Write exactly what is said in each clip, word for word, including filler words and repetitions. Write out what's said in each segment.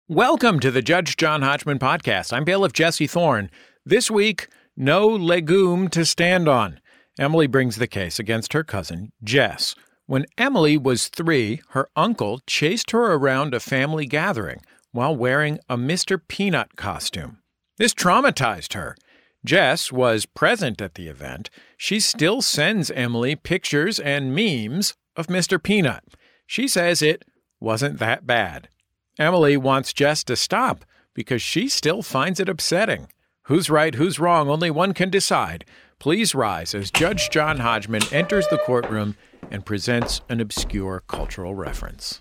Welcome to the Judge John Hodgman podcast. I'm bailiff Jesse Thorne. This week, no legume to stand on. Emily brings the case against her cousin, Jess. When Emily was three, her uncle chased her around a family gathering while wearing a Mister Peanut costume. This traumatized her. Jess was present at the event. She still sends Emily pictures and memes of Mister Peanut. She says it wasn't that bad. Emily wants Jess to stop because she still finds it upsetting. Who's right, who's wrong, only one can decide. Please rise as Judge John Hodgman enters the courtroom and presents an obscure cultural reference.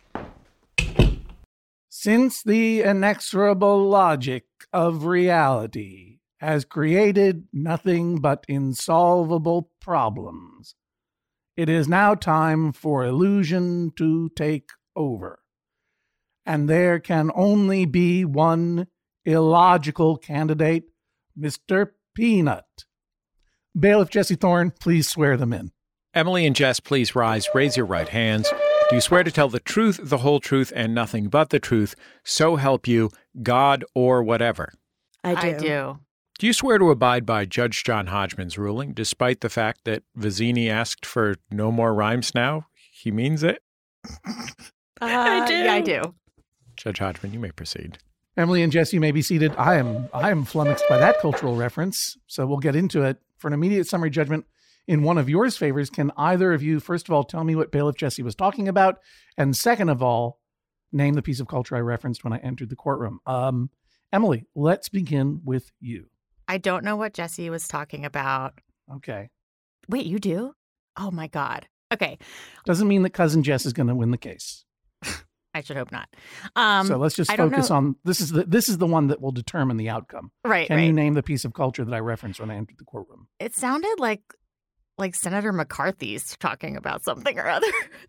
Since the inexorable logic of reality has created nothing but insolvable problems, it is now time for illusion to take over. And there can only be one illogical candidate, Mister Peanut. Bailiff Jesse Thorne, please swear them in. Emily and Jess, please rise. Raise your right hands. Do you swear to tell the truth, the whole truth, and nothing but the truth, so help you, God or whatever? I do. I do. Do you swear to abide by Judge John Hodgman's ruling, despite the fact that Vizzini asked for no more rhymes now? He means it? Uh, I do. Yeah, I do. Judge Hodgman, you may proceed. Emily and Jesse, you may be seated. I am I am flummoxed by that cultural reference, so we'll get into it. For an immediate summary judgment in one of yours favors, can either of you, first of all, tell me what Bailiff Jesse was talking about? And second of all, name the piece of culture I referenced when I entered the courtroom. Um, Emily, let's begin with you. I don't know what Jesse was talking about. Okay. Wait, you do? Oh, my God. Okay. Doesn't mean that cousin Jess is going to win the case. I should hope not. Um, so let's just I don't focus know- on this is the this is the one that will determine the outcome. Right, Can right. you name the piece of culture that I referenced when I entered the courtroom? It sounded like like Senator McCarthy's talking about something or other.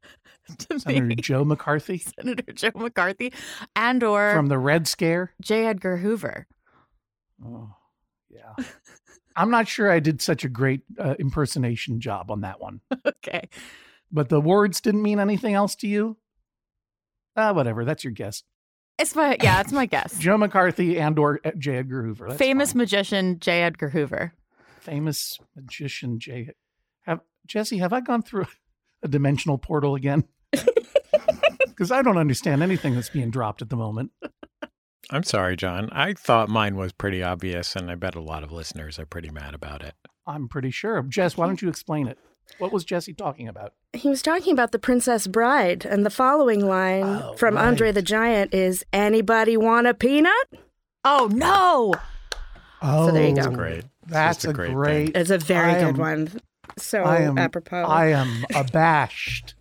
to Senator me. Joe McCarthy Senator Joe McCarthy and or from the Red Scare. J. Edgar Hoover. Oh, yeah. I'm not sure I did such a great uh, impersonation job on that one. Okay. But the words didn't mean anything else to you? Uh, whatever. That's your guess. It's my, yeah, it's my guess. Joe McCarthy and or J. Edgar Hoover. That's Famous fine. magician J. Edgar Hoover. Famous magician J. Have Jesse, have I gone through a dimensional portal again? Because I don't understand anything that's being dropped at the moment. I'm sorry, John. I thought mine was pretty obvious, and I bet a lot of listeners are pretty mad about it. I'm pretty sure. Jess, why don't you explain it? What was Jesse talking about? He was talking about The Princess Bride, and the following line Oh, from right. Andre the Giant is, "Anybody want a peanut?" Oh, no. Oh, So there you go. That's great. That's Just a a great great. thing. It's a very I good am- one. So I am apropos. I am abashed.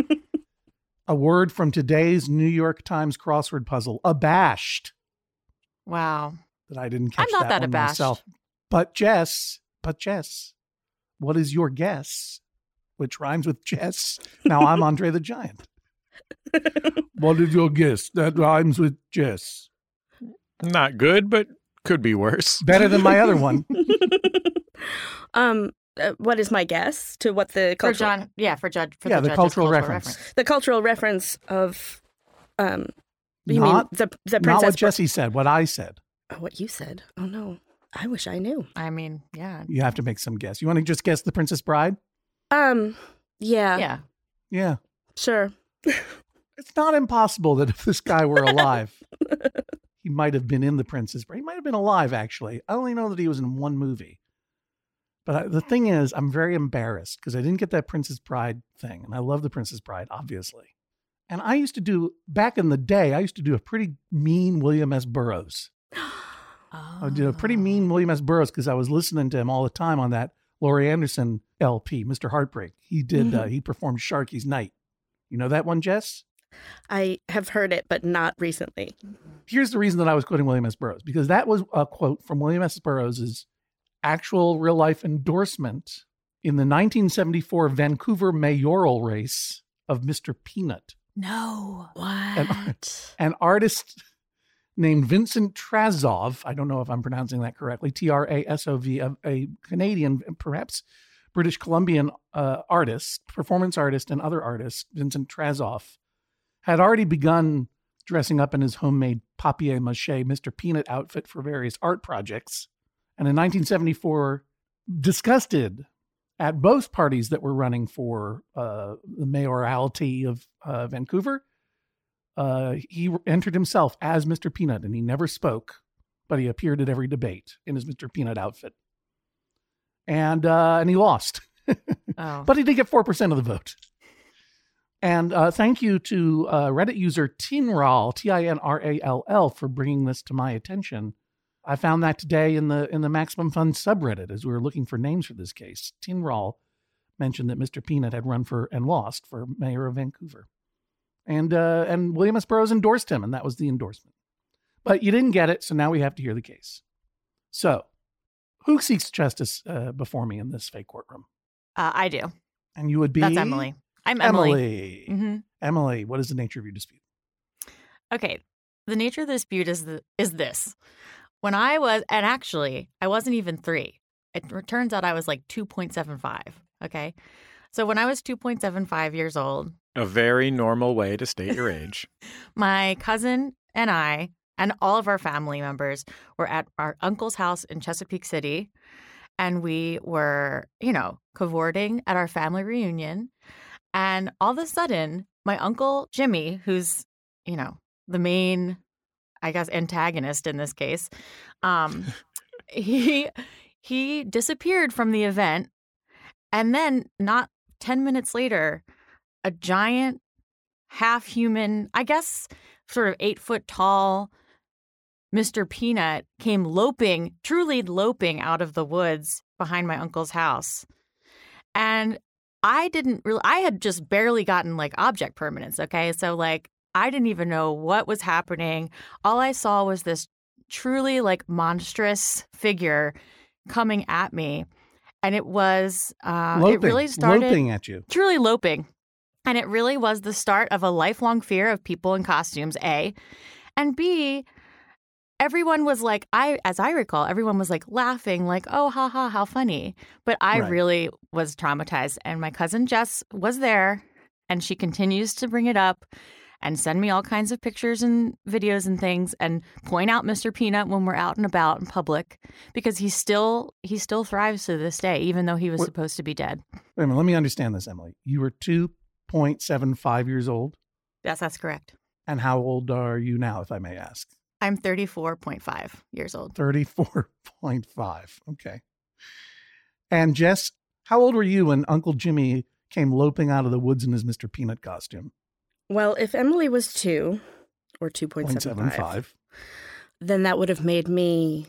A word from today's New York Times crossword puzzle. Abashed. Wow. That I didn't catch I'm not that, that one abashed. myself. But Jess, but Jess, what is your guess? Which rhymes with Jess. Now I'm Andre the Giant. What is your guess? That rhymes with Jess. Not good, but could be worse. Better than my other one. um, uh, what is my guess to what the For cultural, John, yeah, for Judge. For Yeah, the, the judge's cultural reference. the cultural reference of, um, you Not- mean the the Not princess? what Jesse said, what I said. Oh, what you said? Oh no, I wish I knew. I mean, yeah. You have to make some guess. You want to just guess the Princess Bride? Um, yeah, Yeah. Yeah. sure. It's not impossible that if this guy were alive, he might have been in The Princess Bride. He might have been alive, actually. I only know that he was in one movie. But I, the thing is, I'm very embarrassed because I didn't get that Princess Bride thing. And I love The Princess Bride, obviously. And I used to do, back in the day, I used to do a pretty mean William S. Burroughs. I did a pretty mean William S. Burroughs because I was listening to him all the time on that Laurie Anderson L P, Mister Heartbreak. He did, uh, he performed Sharky's Night. You know that one, Jess? I have heard it, but not recently. Here's the reason that I was quoting William S. Burroughs, because that was a quote from William S. Burroughs' actual real life endorsement in the nineteen seventy-four Vancouver mayoral race of Mister Peanut. No. What? An artist named Vincent Trasov, I don't know if I'm pronouncing that correctly, T R A S O V, a, a Canadian, perhaps British Columbian uh, artist, performance artist, and other artist, Vincent Trasov, had already begun dressing up in his homemade papier-mâché Mister Peanut outfit for various art projects. And in nineteen seventy-four, disgusted at both parties that were running for uh, the mayoralty of uh, Vancouver, uh, he entered himself as Mister Peanut, and he never spoke, but he appeared at every debate in his Mister Peanut outfit. And uh, and he lost. Oh. But he did get four percent of the vote. And uh, thank you to uh, Reddit user Tinral, T I N R A L L, for bringing this to my attention. I found that today in the in the Maximum Fun subreddit as we were looking for names for this case. Tinral mentioned that Mister Peanut had run for and lost for mayor of Vancouver. And uh, and William S. Burroughs endorsed him, and that was the endorsement. But you didn't get it, so now we have to hear the case. So, who seeks justice uh, before me in this fake courtroom? Uh, I do. And you would be? That's Emily. I'm Emily. Emily. Mm-hmm. Emily, what is the nature of your dispute? Okay. The nature of the dispute is the, is this. When I was, and actually, I wasn't even three. It turns out I was like two point seven five. Okay. So when I was two point seven five years old. A very normal way to state your age. My cousin and I and all of our family members were at our uncle's house in Chesapeake City. And we were, you know, cavorting at our family reunion. And all of a sudden, my uncle Jimmy, who's, you know, the main, I guess, antagonist in this case, um, he he disappeared from the event. And then not ten minutes later, a giant, half-human, I guess, sort of eight-foot tall Mister Peanut came loping, truly loping out of the woods behind my uncle's house. And I didn't really, I had just barely gotten like object permanence. Okay. So like, I didn't even know what was happening. All I saw was this truly like monstrous figure coming at me. And it was, uh, loping, it really started loping at you. Truly loping. And it really was the start of a lifelong fear of people in costumes, A. And B, everyone was like, I, as I recall, everyone was like laughing, like, oh, ha ha, how funny. But I Right. really was traumatized. And my cousin Jess was there, and she continues to bring it up and send me all kinds of pictures and videos and things and point out Mister Peanut when we're out and about in public because he still he still thrives to this day, even though he was What- supposed to be dead. Wait a minute, let me understand this, Emily. You were two point seven five years old. Yes, that's correct. And how old are you now, if I may ask? I'm thirty-four point five years old. thirty-four point five. Okay. And Jess, how old were you when Uncle Jimmy came loping out of the woods in his Mister Peanut costume? Well, if Emily was two or two point point seven seven five, five. then that would have made me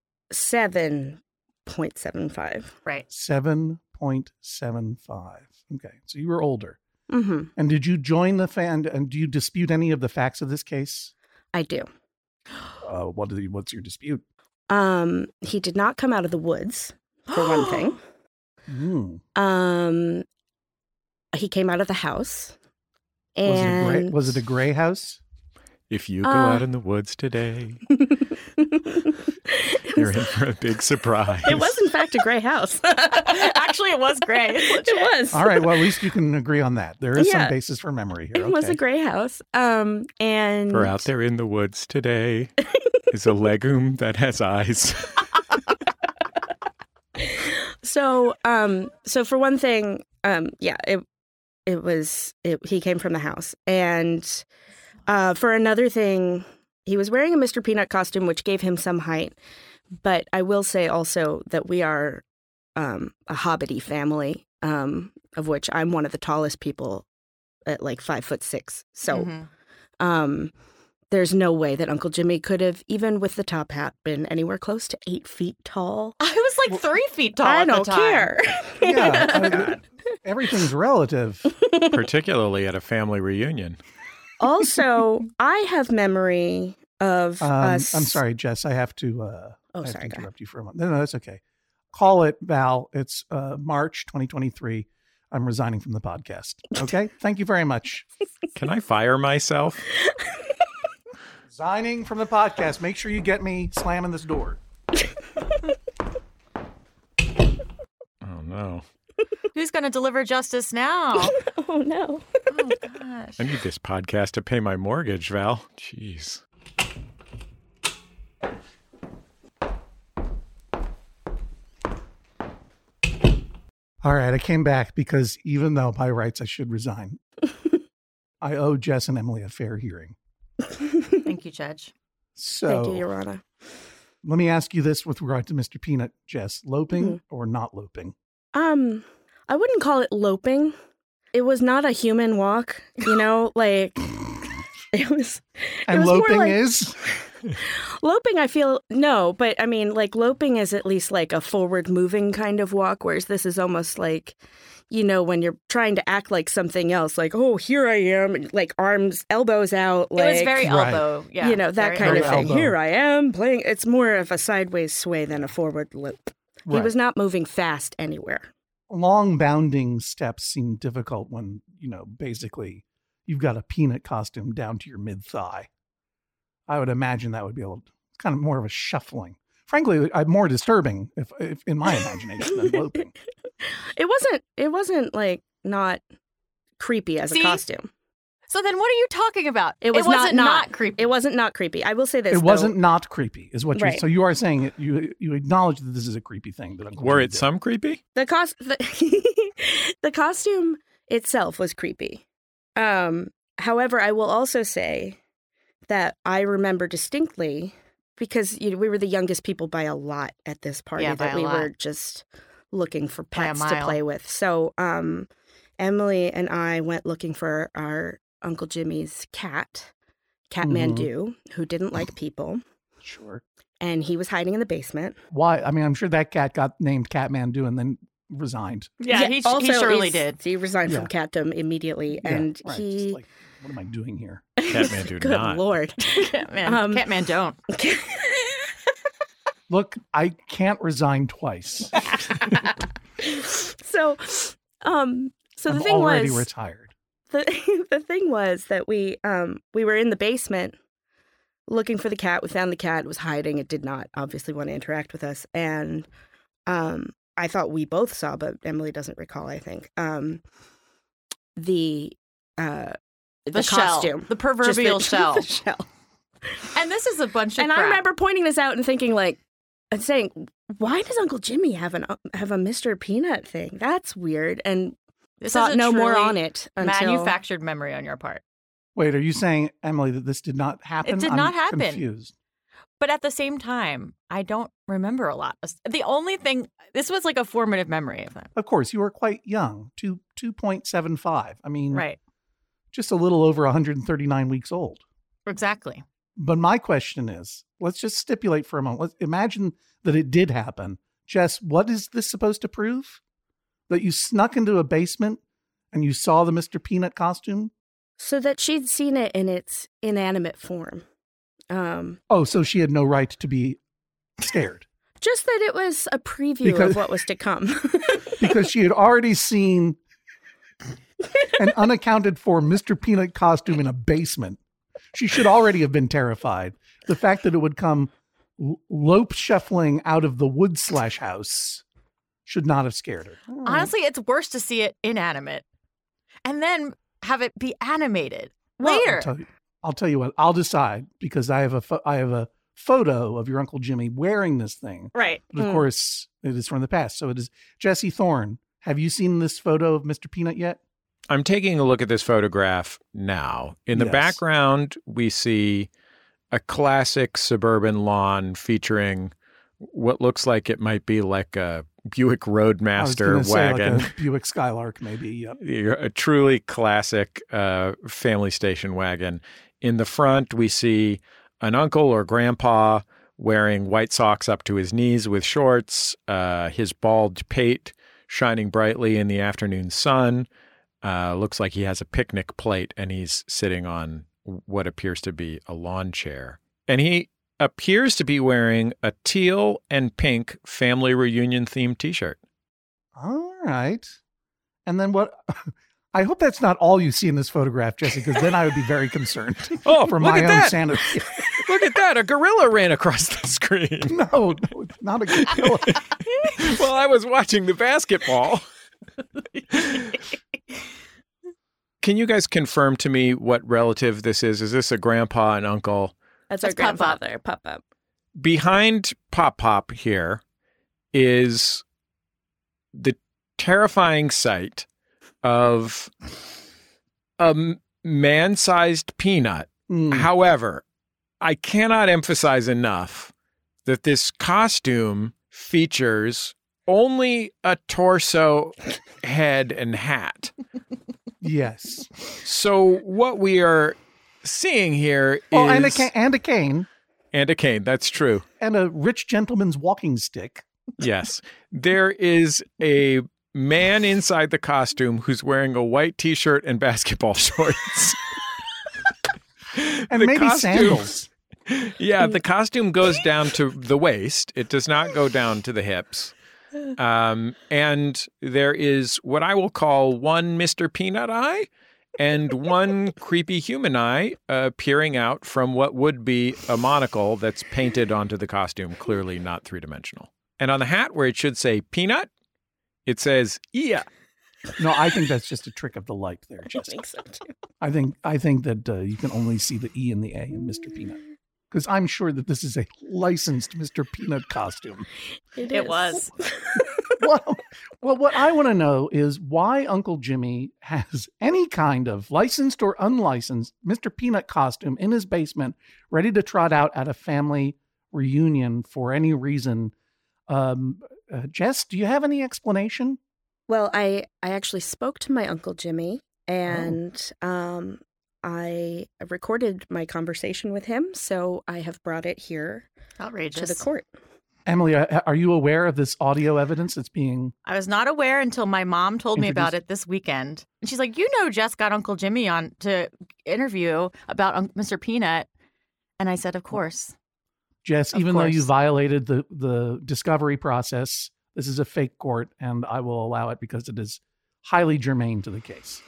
seven point seven five. Right. seven point seven five. Okay. So you were older. Mm-hmm. And did you join the fan? And do you dispute any of the facts of this case? I do. Uh, what do you, what's your dispute? Um, he did not come out of the woods, for one thing. Mm. Um, he came out of the house. Was, it a gray, And was it a gray house? If you go Uh. out in the woods today, you're in for a big surprise. It was, in fact, a gray house. Actually, it was gray. It was. All right. Well, at least you can agree on that. There is Yeah. some basis for memory here. It was Okay. a gray house. Um, and For out there in the woods today is a legume that has eyes. So, um, so for one thing, um, yeah, it it was it, he came from the house, and uh, for another thing, he was wearing a Mister Peanut costume, which gave him some height. But I will say also that we are um, a hobbity family, um, of which I'm one of the tallest people at like five foot six. So. Mhm. Um, there's no way that Uncle Jimmy could have, even with the top hat, been anywhere close to eight feet tall. I was like three feet tall I at don't the time. care. Yeah. I- everything's relative. Particularly at a family reunion. Also, I have memory of Um, us. I'm sorry, Jess. I have to. Uh, Oh, I have sorry, to go interrupt you for a moment. No, no, that's okay. Call it, Val. It's uh, March twenty twenty-three. I'm resigning from the podcast. Okay. Thank you very much. Can I fire myself? Resigning from the podcast. Make sure you get me slamming this door. Oh, no. Who's going to deliver justice now? Oh no. Oh, gosh. I need this podcast to pay my mortgage, Val. Jeez. All right, I came back because even though by rights I should resign, I owe Jess and Emily a fair hearing. Thank you, Judge. So Thank you, Your Honor. let me ask you this with regard to Mister Peanut, Jess. Loping Mhm. or not loping? Um, I wouldn't call it loping. It was not a human walk, you know, like it was. And was more loping like- is? Loping, I feel, no, but I mean, like, loping is at least like a forward moving kind of walk, whereas this is almost like, you know, when you're trying to act like something else, like, oh, here I am, like arms, elbows out. Like, it was very Right. elbow. Yeah. you know, that very kind Very of thing. elbow. Here I am playing. It's more of a sideways sway than a forward loop. He Right. was not moving fast anywhere. Long bounding steps seem difficult when, you know, basically you've got a peanut costume down to your mid thigh. I would imagine that would be able to, kind of more of a shuffling. Frankly, uh, more disturbing if, if in my imagination than loping. It wasn't, it wasn't like not creepy as See? a costume. So then what are you talking about? It was wasn't not, not not creepy. It wasn't not creepy. I will say this. It though. wasn't not creepy, is what you're. Right. So you are saying it, you you acknowledge that this is a creepy thing that Uncle Were Jimmy it did. some creepy? The cost the, the costume itself was creepy. Um, however, I will also say that I remember distinctly because you know, we were the youngest people by a lot at this party Yeah, by that a we lot. were just looking for By a pets to mile. play with. So, um, Emily and I went looking for our Uncle Jimmy's cat, Catmandu, who didn't like people, Sure. and he was hiding in the basement. Why? I mean, I'm sure that cat got named Catmandu and then resigned. yeah, he, he also, surely he's- did. He resigned from Yeah. catdom immediately, Yeah, and right. he. Just like, what am I doing here? Catman do Good not. Lord. Catman, Um, Catman don't. Look, I can't resign twice. so, um, so the I'm thing already was, retired. the the thing was that we um we were in the basement looking for the cat. We found the cat. It was hiding. It did not obviously want to interact with us, and um, I thought we both saw, but Emily doesn't recall. I think um, the uh the, The shell. costume, The Just proverbial the, shell. the shell. And this is a bunch of And I crap. remember pointing this out and thinking, like, and saying, "Why does Uncle Jimmy have an have a Mister Peanut thing? That's weird." And This thought is a no more truly on it until manufactured memory on your part. Wait, are you saying, Emily, that this did not happen? It did I'm not happen. Confused. But at the same time, I don't remember a lot. The only thing, this was like a formative memory of them. Of course, you were quite young, two two point seven five. I mean, Right. just a little over one hundred thirty-nine weeks old. Exactly. But my question is, let's just stipulate for a moment. Let's imagine that it did happen. Jess, what is this supposed to prove? That you snuck into a basement and you saw the Mister Peanut costume? so that she'd seen it in its inanimate form. Um, Oh, so she had no right to be scared just that it was a preview Because- of what was to come. because she had already seen an unaccounted for Mister Peanut costume in a basement. She should already have been terrified. The fact that it would come l- lope shuffling out of the wood slash house should not have scared her. All right. Honestly, it's worse to see it inanimate and then have it be animated Well, I'll later. tell you, I'll tell you what. I'll decide because I have a pho- I have a photo of your Uncle Jimmy wearing this thing. Right. But of Mm. course, it is from the past. So it is Jesse Thorne. Have you seen this photo of Mister Peanut yet? I'm taking a look at this photograph now. In the Yes. background, we see a classic suburban lawn featuring what looks like it might be like a Buick I was Roadmaster gonna say wagon. like a Buick Skylark, maybe. Yep. a truly classic uh, family station wagon. In the front, we see an uncle or grandpa wearing white socks up to his knees with shorts, uh, his bald pate shining brightly in the afternoon sun. Uh, looks like he has a picnic plate and he's sitting on what appears to be a lawn chair. And he appears to be wearing a teal and pink family reunion themed t-shirt. All right. And then what? I hope that's not all you see in this photograph, Jesse, because then I would be very concerned Oh, for look my at own that. sanity. Look at that. A gorilla ran across the screen. No, no, it's not a gorilla. Well, I was watching the basketball. Can you guys confirm to me what relative this is? Is this a grandpa and uncle? That's our That's Pop Pop. grandfather, Pop Pop. Behind Pop Pop here is the terrifying sight of a m- man-sized peanut. Mm. However, I cannot emphasize enough that this costume features only a torso, head, and hat. Yes. So what we are seeing here is... Oh, and a, ca- and a cane. And a cane, that's true. And a rich gentleman's walking stick. Yes. There is a man inside the costume who's wearing a white T-shirt and basketball shorts. And The maybe costume- sandals. Yeah, the costume goes down to the waist. It does not go down to the hips. Um, and there is what I will call one Mister Peanut eye and one creepy human eye uh, peering out from what would be a monocle that's painted onto the costume, clearly not three-dimensional. And on the hat, where it should say peanut, it says yeah. No, I think that's just a trick of the light there, I Jessica. think so too. I think I think that uh, you can only see the E and the A in Mister Peanut. Because I'm sure that this is a licensed Mister Peanut costume. It, It is. was. well, well, what I want to know is why Uncle Jimmy has any kind of licensed or unlicensed Mister Peanut costume in his basement, ready to trot out at a family reunion for any reason. Um, uh, Jess, do you have any explanation? Well, I, I actually spoke to my Uncle Jimmy, and Oh. um, I recorded my conversation with him, so I have brought it here Outrageous. to the court. Emily, uh, are you aware of this audio evidence that's being... I was not aware until my mom told me about Introduced. it this weekend. And she's like, you know, Jess got Uncle Jimmy on to interview about Un- Mister Peanut. And I said, of course. Jess, Of even though you course. violated the, the discovery process, this is a fake court, and I will allow it because it is highly germane to the case.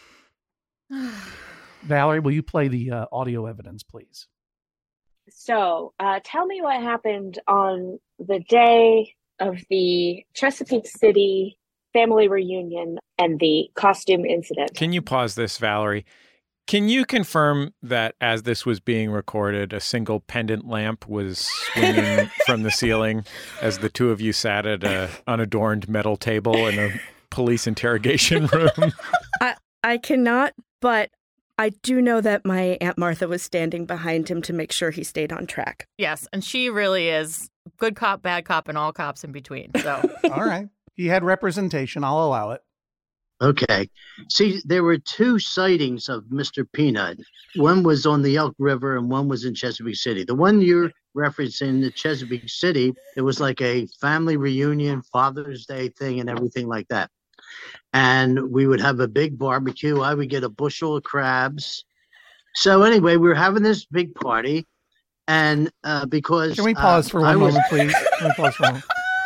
Valerie, will you play the uh, audio evidence, please? So, uh, tell me what happened on the day of the Chesapeake City family reunion and the costume incident. Can you pause this, Valerie? Can you confirm that as this was being recorded, a single pendant lamp was swinging from the ceiling as the two of you sat at a unadorned metal table in a police interrogation room? I, I cannot, but I do know that my Aunt Martha was standing behind him to make sure he stayed on track. Yes. And she really is good cop, bad cop, and all cops in between. So All right. He had representation. I'll allow it. Okay. See, there were two sightings of Mister Peanut. One was on the Elk River and one was in Chesapeake City. The one you're referencing, the Chesapeake City, it was like a family reunion, Father's Day thing and everything like that. And we would have a big barbecue. I would get a bushel of crabs. So anyway, we were having this big party. And uh, because... Can we pause uh, for I one was- moment, please? Can we pause for a moment?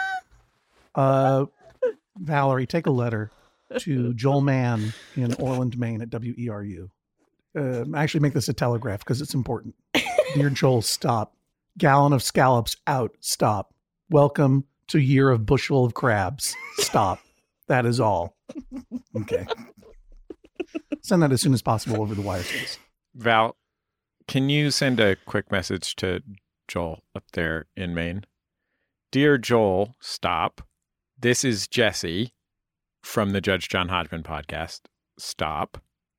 Uh, Valerie, take a letter to Joel Mann in Orland, Maine at W E R U. Uh, actually, make this a telegraph because it's important. Dear Joel, stop. Gallon of scallops out. Stop. Welcome to year of bushel of crabs. Stop. That is all. Okay. Send that as soon as possible over the wire, please. Val, can you send a quick message to Joel up there in Maine? Dear Joel, stop. This is Jesse from the Judge John Hodgman podcast. Stop.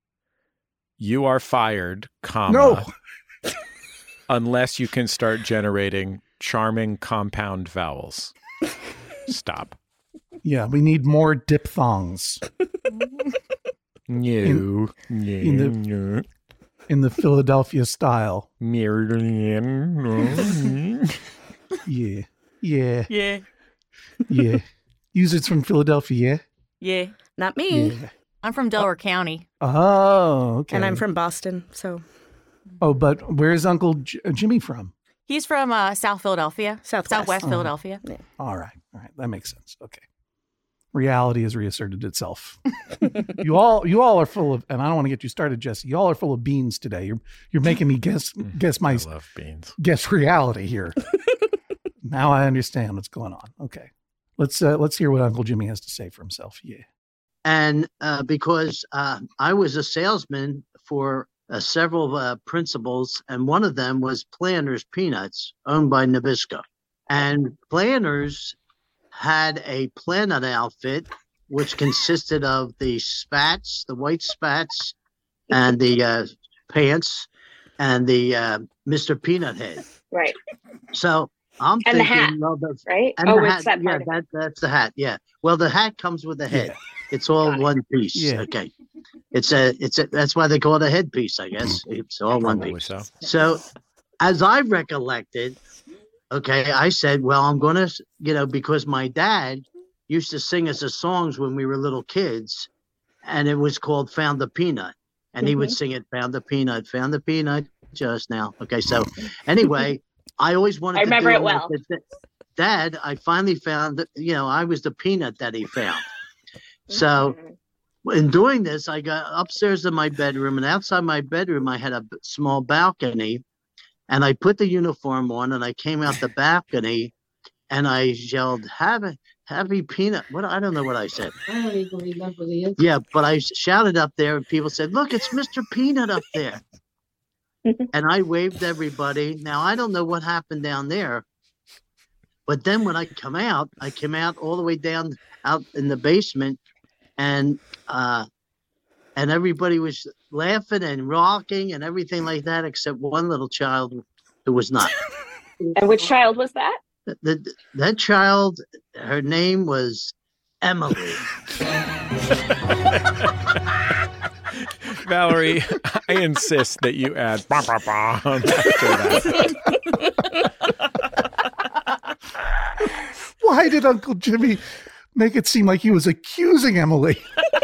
You are fired, comma, No. unless you can start generating charming compound vowels. Stop. Yeah, we need more diphthongs No. in the- No. in the Philadelphia style. Maryland. Yeah. Yeah. yeah, Yeah. Users from Philadelphia. yeah. Not me. Yeah. I'm from Delaware County. Oh, okay. And I'm from Boston, so Oh, but where's Uncle J- Jimmy from? He's from uh, South Philadelphia. Southwest. Southwest Oh. Philadelphia. All right. All right. That makes sense. Okay. Reality has reasserted itself. you all you all are full of, and I don't want to get you started, Jesse. You all are full of beans today. You're you're making me guess guess my I love beans. guess reality here. Now I understand what's going on. Okay. Let's uh, let's hear what Uncle Jimmy has to say for himself. Yeah. And uh, because uh, I was a salesman for uh, several uh, principals, and one of them was Planters Peanuts, owned by Nabisco. And Planters had a planet outfit which consisted of the spats, the white spats, and the uh, pants, and the uh, Mister Peanut head. Right. So I'm and thinking, the hat, well, the, right? and oh, the it's hat, that yeah, part of that, that's the hat. Yeah. Well, the hat comes with the head. Yeah. It's all Got it. one piece. Yeah. Okay. It's a, it's a, that's why they call it a headpiece, I guess. It's all one Probably piece. so. So, as I recollected, okay, I said, well, I'm going to, you know, because my dad used to sing us the songs when we were little kids, and it was called Found the Peanut. And he would sing it, Found the Peanut, found the peanut just now. Okay, so anyway, I always wanted I remember to it do well. I said, Dad, I finally found that, you know, I was the peanut that he found. So Mhm. in doing this, I got upstairs in my bedroom, and outside my bedroom, I had a b- small balcony, and I put the uniform on, and I came out the balcony, and I yelled, "Have a heavy peanut." What I don't know what I said. I don't even remember the answer. Yeah, but I shouted up there, and people said, "Look, it's Mister Peanut up there." And I waved everybody. Now I don't know what happened down there, but then when I come out, I came out all the way down out in the basement, and uh, and everybody was laughing and rocking and everything like that, except one little child who was not. And which child was that? The, the, that child, her name was Emily. Valerie, I insist that you add bah, bah, bah after that. Why did Uncle Jimmy make it seem like he was accusing Emily?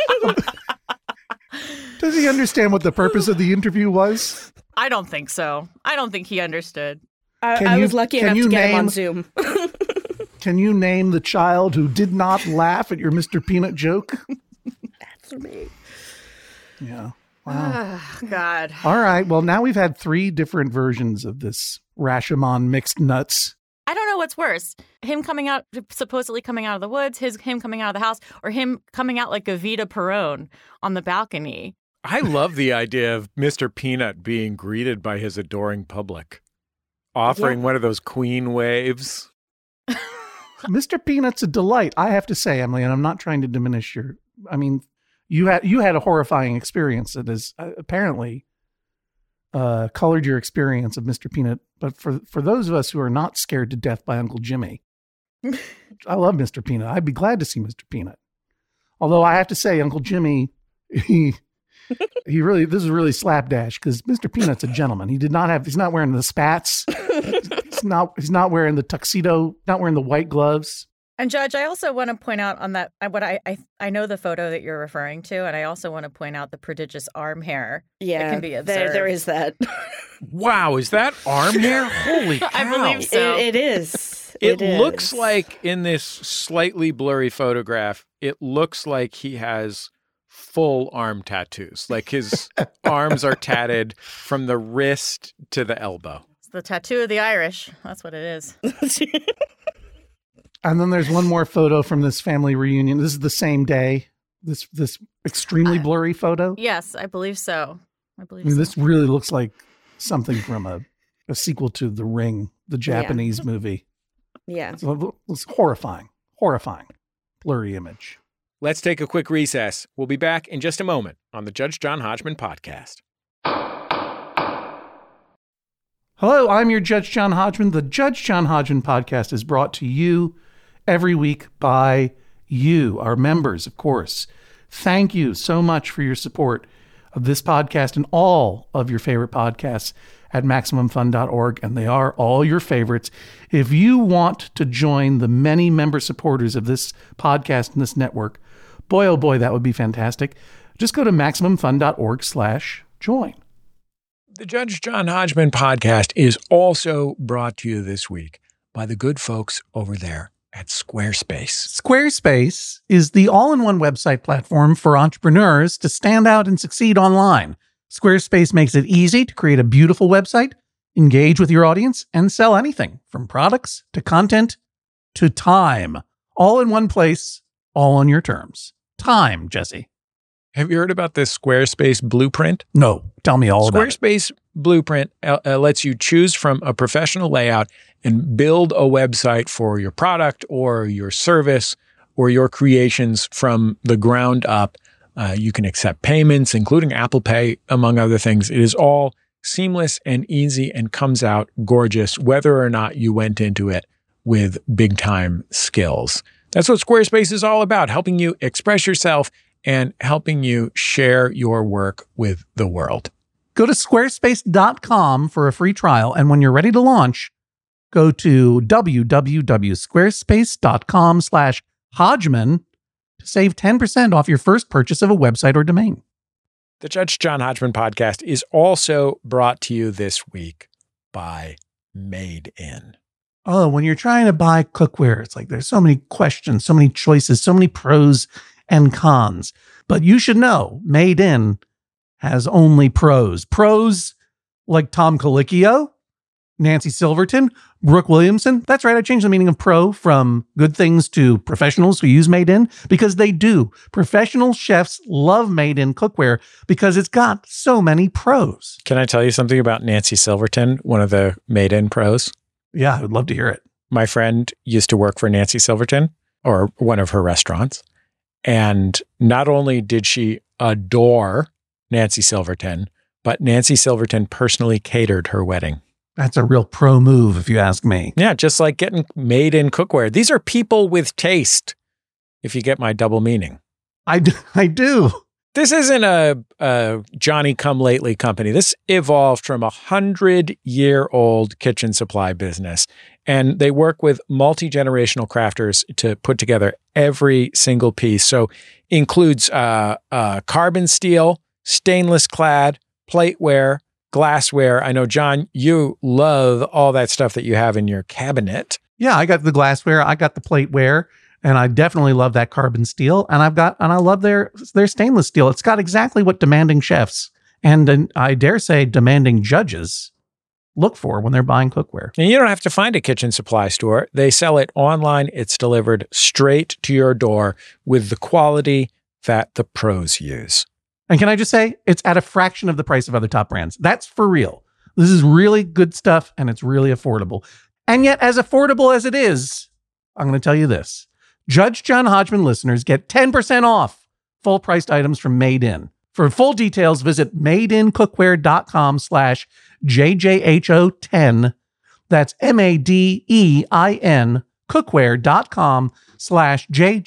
Does he understand what the purpose of the interview was? I don't think so. I don't think he understood. I, Can I you- was lucky can enough you to get him on name- Zoom. Can you name the child who did not laugh at your Mister Peanut joke? That's me. Yeah. Wow. God. All right. Well, now we've had three different versions of this Rashomon mixed nuts. I don't know what's worse. Him coming out, supposedly coming out of the woods, his him coming out of the house, or him coming out like Evita Perón on the balcony. I love the idea of Mister Peanut being greeted by his adoring public, offering Yeah. one of those queen waves. Mister Peanut's a delight, I have to say, Emily, and I'm not trying to diminish your. I mean, you had you had a horrifying experience that has uh, apparently uh, colored your experience of Mister Peanut. But for for those of us who are not scared to death by Uncle Jimmy, I love Mister Peanut. I'd be glad to see Mister Peanut. Although I have to say, Uncle Jimmy, he he really this is really slapdash because Mister Peanut's a gentleman. He did not have. He's not wearing the spats. He's not. He's not wearing the tuxedo. Not wearing the white gloves. And Judge, I also want to point out on that I- what I, I I know the photo that you're referring to, and I also want to point out the prodigious arm hair. Yeah, can be there, there observed. is that. Wow, is that arm hair? Holy cow. I believe so. It, it is. It, is. looks like in this slightly blurry photograph, it looks like he has full arm tattoos. Like his arms are tatted from the wrist to the elbow. It's the tattoo of the Irish. That's what it is. And then there's one more photo from this family reunion. This is the same day. This this extremely blurry photo. Yes, I believe so. I believe I mean, so. this really looks like something from a, a sequel to The Ring, the Japanese movie. Yeah. So it's horrifying, horrifying, blurry image. Let's take a quick recess. We'll be back in just a moment on the Judge John Hodgman podcast. Hello, I'm your Judge John Hodgman. The Judge John Hodgman podcast is brought to you every week by you, our members, of course. Thank you so much for your support of this podcast and all of your favorite podcasts at Maximum Fun dot org, and they are all your favorites. If you want to join the many member supporters of this podcast and this network, boy, oh boy, that would be fantastic. Just go to Maximum Fun dot org slash join. The Judge John Hodgman podcast is also brought to you this week by the good folks over there at Squarespace. Squarespace is the all-in-one website platform for entrepreneurs to stand out and succeed online. Squarespace makes it easy to create a beautiful website, engage with your audience, and sell anything from products to content to time. All in one place, all on your terms. Time, Jesse. Have you heard about this Squarespace blueprint? No, tell me all about it. Squarespace Blueprint uh, uh, lets you choose from a professional layout and build a website for your product or your service or your creations from the ground up. Uh, you can accept payments, including Apple Pay, among other things. It is all seamless and easy and comes out gorgeous, whether or not you went into it with big time skills. That's what Squarespace is all about, helping you express yourself and helping you share your work with the world. Go to squarespace dot com for a free trial. And when you're ready to launch, go to www.squarespace.com slash Hodgman to save ten percent off your first purchase of a website or domain. The Judge John Hodgman podcast is also brought to you this week by Made In. Oh, when you're trying to buy cookware, it's like there's so many questions, so many choices, so many pros and cons. But you should know, Made In has only pros. Pros like Tom Colicchio, Nancy Silverton, Brooke Williamson. That's right, I changed the meaning of pro from good things to professionals who use Made In, because they do. Professional chefs love Made In cookware because it's got so many pros. Can I tell you something about Nancy Silverton, one of the Made In pros? Yeah, I would love to hear it. My friend used to work for Nancy Silverton, or one of her restaurants. And not only did she adore Nancy Silverton, but Nancy Silverton personally catered her wedding. That's a real pro move, if you ask me. Yeah, just like getting Made In cookware. These are people with taste, if you get my double meaning. I do. I do. This isn't a, a Johnny-come-lately company. This evolved from a hundred-year-old kitchen supply business, and they work with multi-generational crafters to put together every single piece. So includes uh, uh, carbon steel, stainless clad, plateware, glassware. I know, John, you love all that stuff that you have in your cabinet. Yeah, I got the glassware, I got the plateware, and I definitely love that carbon steel. And I've got, and I love their their stainless steel. It's got exactly what demanding chefs and, and I dare say demanding judges look for when they're buying cookware. And you don't have to find a kitchen supply store. They sell it online. It's delivered straight to your door with the quality that the pros use. And can I just say, it's at a fraction of the price of other top brands. That's for real. This is really good stuff, and it's really affordable. And yet, as affordable as it is, I'm going to tell you this. Judge John Hodgman listeners get ten percent off full-priced items from Made In. For full details, visit madeincookware.com slash JJHO10. That's M-A-D-E-I-N cookware.com slash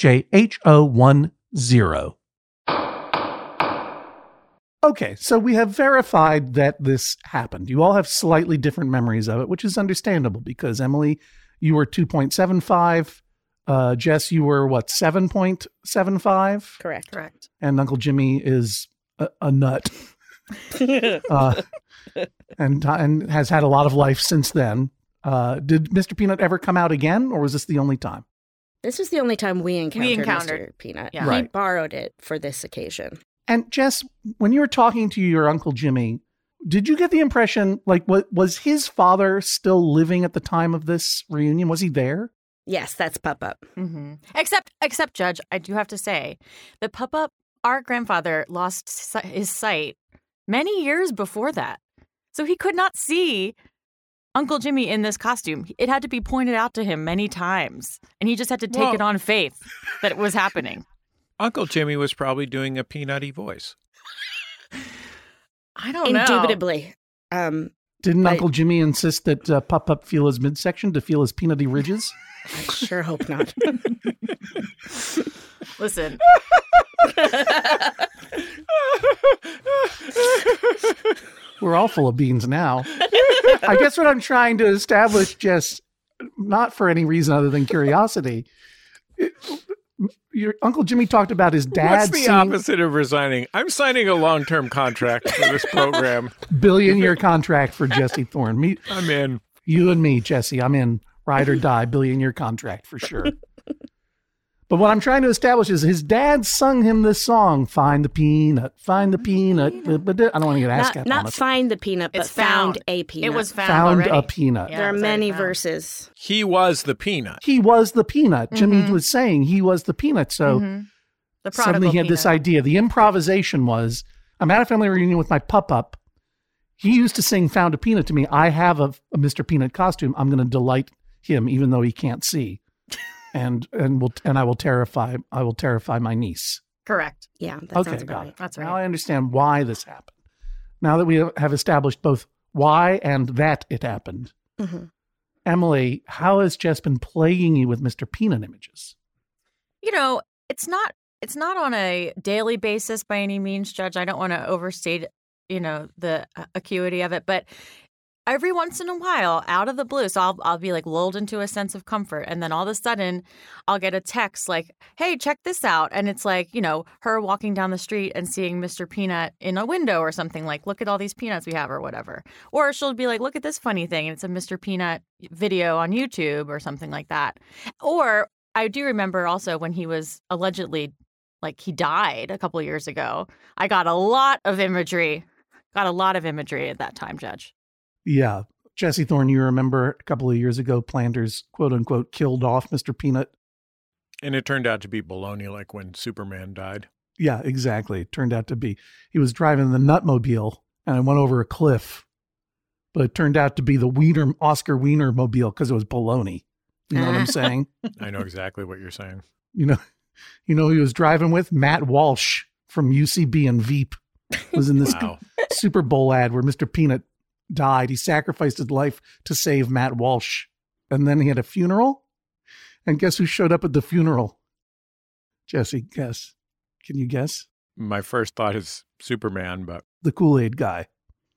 JJHO10. Okay, so we have verified that this happened. You all have slightly different memories of it, which is understandable because, Emily, you were two point seven five. Uh, Jess, you were, what, seven point seven five? Correct. Correct. And Uncle Jimmy is a, a nut. uh, and, and has had a lot of life since then. Uh, did Mister Peanut ever come out again, or was this the only time? This was the only time we encountered, We encountered. Mister Peanut. Yeah. He Right. borrowed it for this occasion. And Jess, when you were talking to your Uncle Jimmy, did you get the impression, like, what, was his father still living at the time of this reunion? Was he there? Yes, that's Pup Up. Mm-hmm. Except, except, Judge, I do have to say that Pup Up, our grandfather lost si- his sight many years before that. So he could not see Uncle Jimmy in this costume. It had to be pointed out to him many times. And he just had to take Well- it on faith that it was happening. Uncle Jimmy was probably doing a peanutty voice. I don't know. Indubitably. Um, Didn't But- Uncle Jimmy insist that uh, Pup Up feel his midsection to feel his peanutty ridges? I sure hope not. Listen. We're all full of beans now. I guess what I'm trying to establish, Jess, not for any reason other than curiosity, it- your Uncle Jimmy talked about his dad What's the singing opposite of resigning? I'm signing a long-term contract for this program. billion year contract for Jesse Thorne. Me, I'm in. you and me, Jesse. I'm in ride or die billion year contract for sure. But what I'm trying to establish is his dad sung him this song, Find the Peanut, Find the Peanut. But I don't want to get ASCAP not on not it. find the peanut, but It's found. found. a peanut. It was found, Found already. a peanut. Yeah, There are it's already many found. verses. He was the peanut. He was the peanut. Jimmy Mhm. was saying he was the peanut. So Mhm. The suddenly prodigal he had this peanut. idea. The improvisation was, I'm at a family reunion with my Pup Up. He used to sing Found a Peanut to me. I have a, a Mister Peanut costume. I'm going to delight him even though he can't see. and and will and I will terrify I will terrify my niece. Correct. Yeah, that Okay, sounds about got right. it. That's Now right. I understand why this happened. Now that we have established both why and that it happened, Mhm. Emily, how has Jess been plaguing you with Mister Peanut images? You know, it's not it's not on a daily basis by any means, Judge. I don't want to overstate, you know, the uh, acuity of it, but every once in a while, out of the blue, so I'll I'll be like lulled into a sense of comfort, and then all of a sudden, I'll get a text like, "Hey, check this out," and it's like, you know, her walking down the street and seeing Mister Peanut in a window or something like, "Look at all these peanuts we have," or whatever. Or she'll be like, "Look at this funny thing," and it's a Mister Peanut video on YouTube or something like that. Or I do remember also when he was allegedly, like he died a couple of years ago. I got a lot of imagery, got a lot of imagery at that time, Judge. Yeah. Jesse Thorne, you remember a couple of years ago, Planters, quote unquote, killed off Mister Peanut? And it turned out to be baloney, like when Superman died. Yeah, exactly. It turned out to be. He was driving the Nutmobile and it went over a cliff. But it turned out to be the Wiener, Oscar Wiener mobile because it was baloney. You know what I'm saying? I know exactly what you're saying. You know, you know who he was driving with? Matt Walsh from U C B and Veep was in this Wow. Super Bowl ad where Mister Peanut died. He sacrificed his life to save Matt Walsh. And then he had a funeral. And guess who showed up at the funeral? Jesse, guess. Can you guess? My first thought is Superman, but The Kool-Aid guy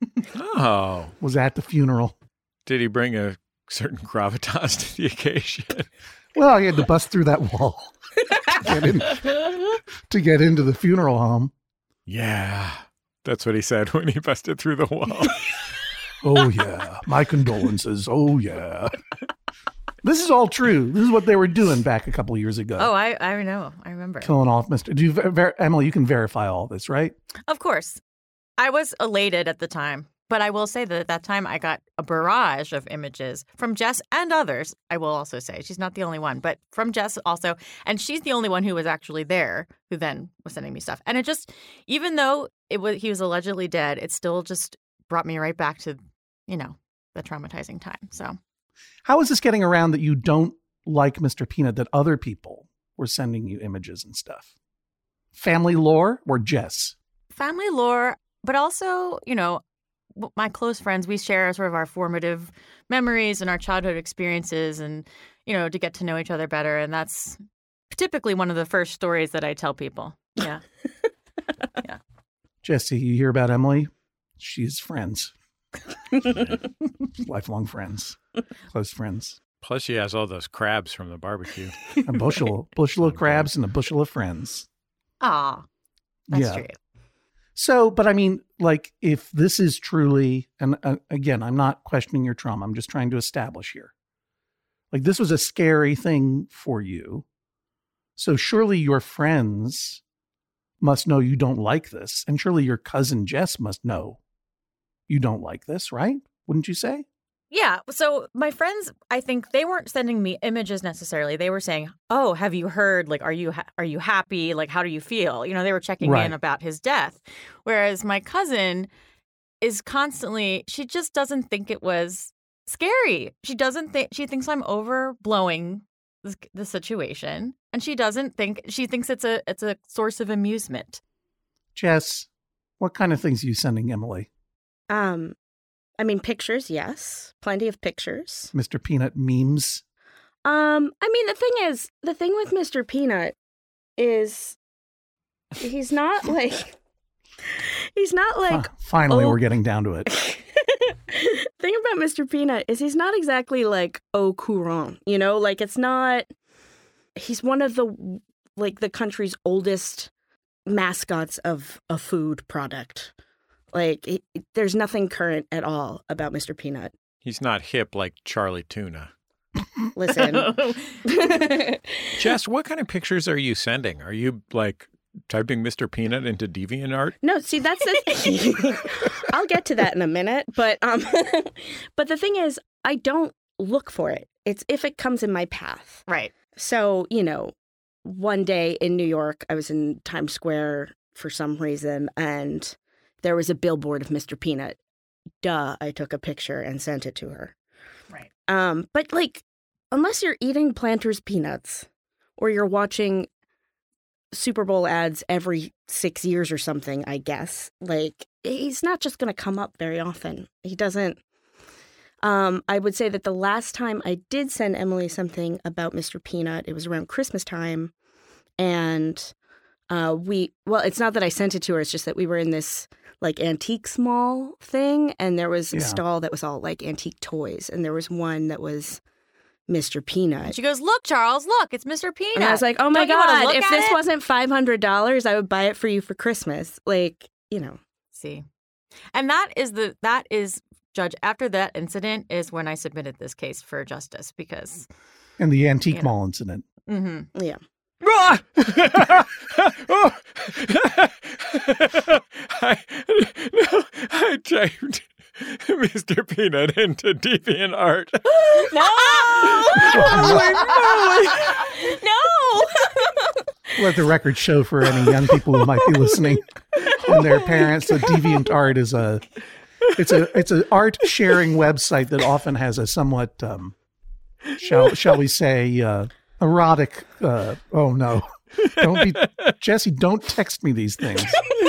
oh, was at the funeral. did he bring a certain gravitas to the occasion? Well, he had to bust through that wall to get, in, to get into the funeral home. Yeah, that's what he said when he busted through the wall. Oh, yeah. My condolences. Oh, yeah. This is all true. This is what they were doing back a couple of years ago. Oh, I, I know. I remember. Killing off Mister Do you, ver- Emily, you can verify all this, right? Of course. I was elated at the time, but I will say that at that time I got a barrage of images from Jess and others. I will also say she's not the only one, but from Jess also. And she's the only one who was actually there who then was sending me stuff. And it just, even though it was he was allegedly dead, it still just brought me right back to, you know, the traumatizing time. So How is this getting around that you don't like Mister Peanut, that other people were sending you images and stuff? Family lore or Jess? family lore, but also, you know, my close friends, we share sort of our formative memories and our childhood experiences and, you know, to get to know each other better. And that's typically one of the first stories that I tell people. Yeah. Yeah. Jesse, you hear about Emily? She's friends. Lifelong friends. Close friends. Plus, she has all those crabs from the barbecue. A bushel, bushel of crabs and a bushel of friends. Aw, that's Yeah. true. So, but I mean, like, if this is truly, and uh, again, I'm not questioning your trauma, I'm just trying to establish here. Like, this was a scary thing for you. So, surely your friends must know you don't like this. And surely your cousin Jess must know you don't like this, right? Wouldn't you say? Yeah. So my friends, I think they weren't sending me images necessarily. They were saying, "Oh, have you heard? Like, are you ha- are you happy? Like, how do you feel?" You know, they were checking Right. in about his death. Whereas my cousin is constantly, she just doesn't think it was scary. She doesn't think, she thinks I'm overblowing the, the situation, and she doesn't think, she thinks it's a it's a source of amusement. Jess, what kind of things are you sending Emily? Um, I mean, pictures, yes, plenty of pictures. Mister Peanut memes? Um, I mean, the thing is, the thing with Mister Peanut is he's not like he's not like Huh, finally, oh. we're getting down to it. thing about Mister Peanut is he's not exactly like au courant, you know, like it's not. He's one of the like the country's oldest mascots of a food product. Like, it, it- there's nothing current at all about Mister Peanut. He's not hip like Charlie Tuna. Listen. Jess, what kind of pictures are you sending? Are you like typing Mister Peanut into DeviantArt? No, see, that's the thing. I'll get to that in a minute. But um, but the thing is, I don't look for it. It's if it comes in my path. Right. So, you know, one day in New York, I was in Times Square for some reason, and there was a billboard of Mister Peanut. Duh, I took a picture and sent it to her. Right. Um, but like, unless you're eating Planters peanuts or you're watching Super Bowl ads every six years or something, I guess, like, he's not just going to come up very often. He doesn't. Um, I would say that the last time I did send Emily something about Mister Peanut, it was around Christmas time. And uh, we, well, it's not that I sent it to her. It's just that we were in this like antiques mall thing. And there was a Yeah. stall that was all like antique toys. And there was one that was Mister Peanut. And she goes, look, Charles, look, it's Mister Peanut. And I was like, oh my Don't you wanna God, look if at this it? wasn't five hundred dollars, I would buy it for you for Christmas. Like, you know. See, and that is the that is Judge. After that incident is when I submitted this case for justice because, And the antique You know. mall incident. mm-hmm. Yeah. Ah! Oh! I, no, I typed Mister Peanut into DeviantArt. No, no. Let the record show for any young people who might be listening and their parents. So DeviantArt is a it's a it's an art sharing website that often has a somewhat um, shall shall we say uh, erotic. Uh, oh no! Don't be Jesse. Don't text me these things.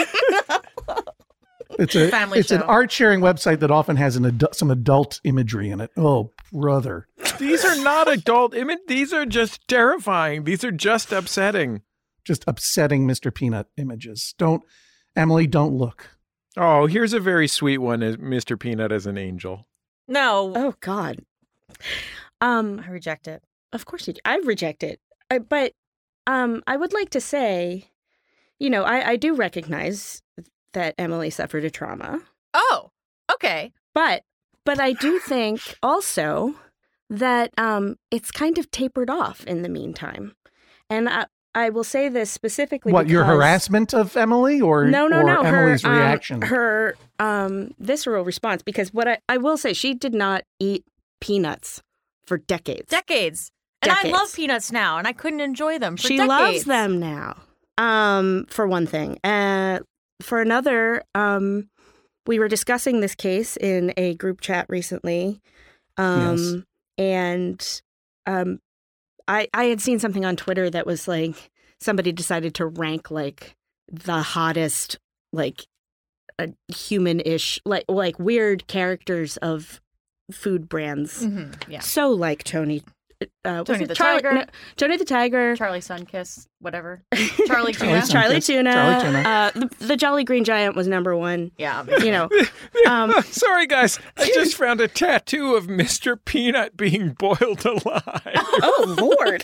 It's a Family it's show. an art sharing website that often has an adu- some adult imagery in it. Oh brother! These are not adult image. These are just terrifying. These are just upsetting. Just upsetting Mister Peanut images. Don't Emily. Don't look. Oh, here's a very sweet one. Is Mister Peanut as an angel? No, Oh God. Um. I reject it. Of course you do. I reject it. I, but um, I would like to say, you know, I, I do recognize that Emily suffered a trauma, Oh, okay. but but I do think also that um, it's kind of tapered off in the meantime. And I, I will say this specifically What, your because- harassment of Emily or, No, no, or no. Emily's her, um, reaction? her um, visceral response, because what I, I will say, she did not eat peanuts for decades. Decades. And Decades. I love peanuts now, and I couldn't enjoy them for she decades. loves them now. Um, for one thing, uh, for another, um, we were discussing this case in a group chat recently, um, and um, I I had seen something on Twitter that was like somebody decided to rank like the hottest like uh, human-ish like like weird characters of food brands. Mm-hmm. Yeah. So like Tony. Uh, was Tony it the Charlie, Tiger. no, Tony the Tiger. Charlie Sunkiss, whatever. Charlie Charlie Tuna. Sun- Charlie Sunkist. Tuna. Charlie Tuna. Uh, the, the Jolly Green Giant was number one. Yeah. You know. Um, Sorry, guys. I just found a tattoo of Mister Peanut being boiled alive. oh, Lord.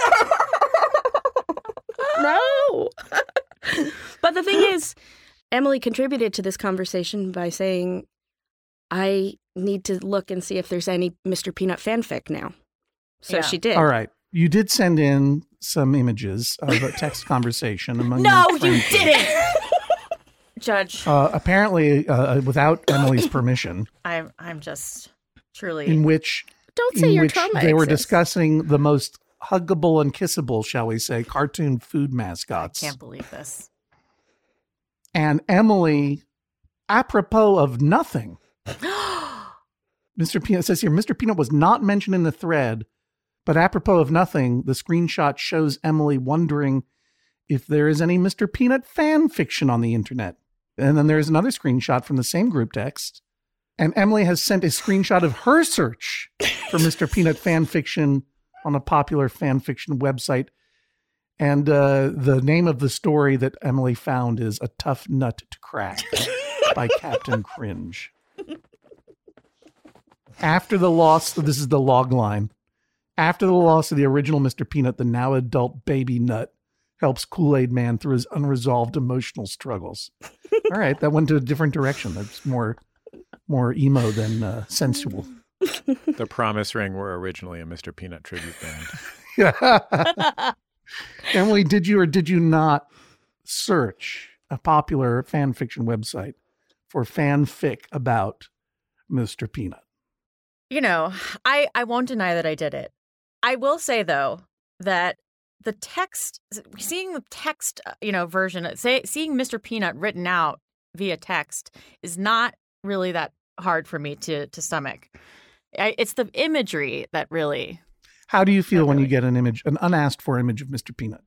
No. But the thing is, Emily contributed to this conversation by saying, I need to look and see if there's any Mister Peanut fanfic now. So Yeah. she did. All right. You did send in some images of a text conversation among No, your you friends. didn't. Judge, Uh, apparently, uh, without Emily's permission, I'm I'm just truly in which Don't say in your which trauma they were exists. discussing the most huggable and kissable, shall we say, cartoon food mascots. can't believe this. And Emily, apropos of nothing, Mister Peanut says here, Mister Peanut was not mentioned in the thread, but apropos of nothing, the screenshot shows Emily wondering if there is any Mister Peanut fan fiction on the internet. And then there's another screenshot from the same group text. And Emily has sent a screenshot of her search for Mister Peanut fan fiction on a popular fan fiction website. And uh, the name of the story that Emily found is A Tough Nut to Crack by Captain Cringe. After the loss, this is the log line. After the loss of the original Mister Peanut, the now adult Baby Nut helps Kool-Aid Man through his unresolved emotional struggles. All right, that went to a different direction. That's more more emo than uh, sensual. The Promise Ring were originally a Mister Peanut tribute band. Yeah. Emily, did you or did you not search a popular fan fiction website for fanfic about Mister Peanut? You know, I, I won't deny that I did it. I will say, though, that the text, seeing the text, you know, version, say, seeing Mister Peanut written out via text is not really that hard for me to, to stomach. I, it's the imagery that really... How do you feel Not when you really. get an image, an unasked for image of Mister Peanut?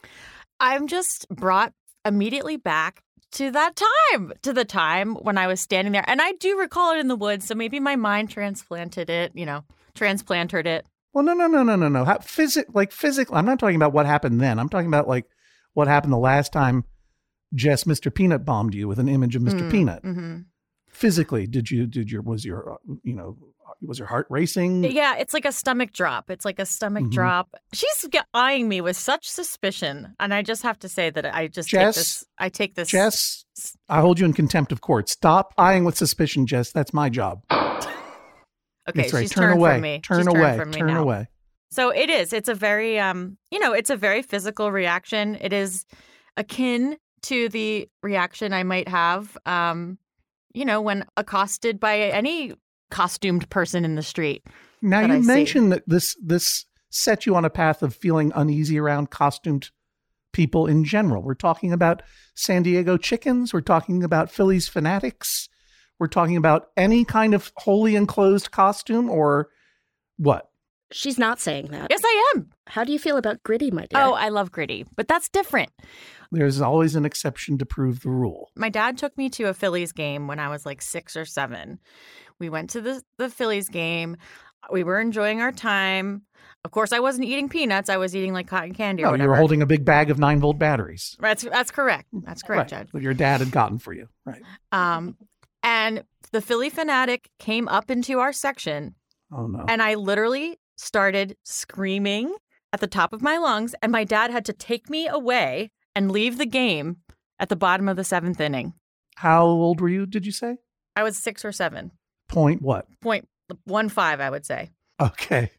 I'm just brought immediately back to that time, to the time when I was standing there. And I do recall it in the woods, so maybe my mind transplanted it, you know, transplanted it. Well, no, no, no, no, no, no. How, physic, like physically, I'm not talking about what happened then. I'm talking about like what happened the last time Jess Mister Peanut bombed you with an image of Mister Mm, Peanut. Mm-hmm. Physically, did you, did your, was your, uh, you know, was your heart racing? Yeah, it's like a stomach drop. It's like a stomach Mhm. drop. She's g- eyeing me with such suspicion, and I just have to say that I just Jess, take this. I take this. Jess, I hold you in contempt of court. Stop eyeing with suspicion, Jess. That's my job. Okay, That's right. she's Turn turned away. from me. Turn she's away. Turned from me Turn now. away. So it is. It's a very, um, you know, it's a very physical reaction. It is akin to the reaction I might have, um, you know, when accosted by any costumed person in the street. Now that you I see. mentioned that this this set you on a path of feeling uneasy around costumed people in general. We're talking about San Diego Chickens. We're talking about Phillies Fanatics. We're talking about any kind of wholly enclosed costume, or what? She's not saying that. Yes, I am. How do you feel about Gritty, my dear? Oh, I love Gritty, but that's different. There's always an exception to prove the rule. My dad took me to a Phillies game when I was like six or seven. We went to the, the Phillies game. We were enjoying our time. Of course, I wasn't eating peanuts. I was eating like cotton candy or Oh, whatever. you were holding a big bag of nine volt batteries. That's that's correct. That's correct, Right, Judge. that your dad had gotten for you. Right. Um, and the Philly Fanatic came up into our section, Oh, no. and I literally started screaming at the top of my lungs, and my dad had to take me away and leave the game at the bottom of the seventh inning. How old were you, did you say? I was six or seven. Point what? Point one five, I would say. Okay.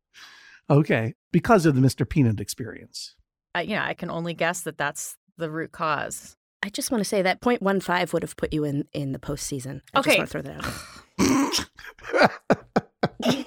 Okay. Because of the Mister Peanut experience. I, you know, I can only guess that that's the root cause. I just want to say that point one five would have put you in, in the postseason. I Okay. just want to throw that out.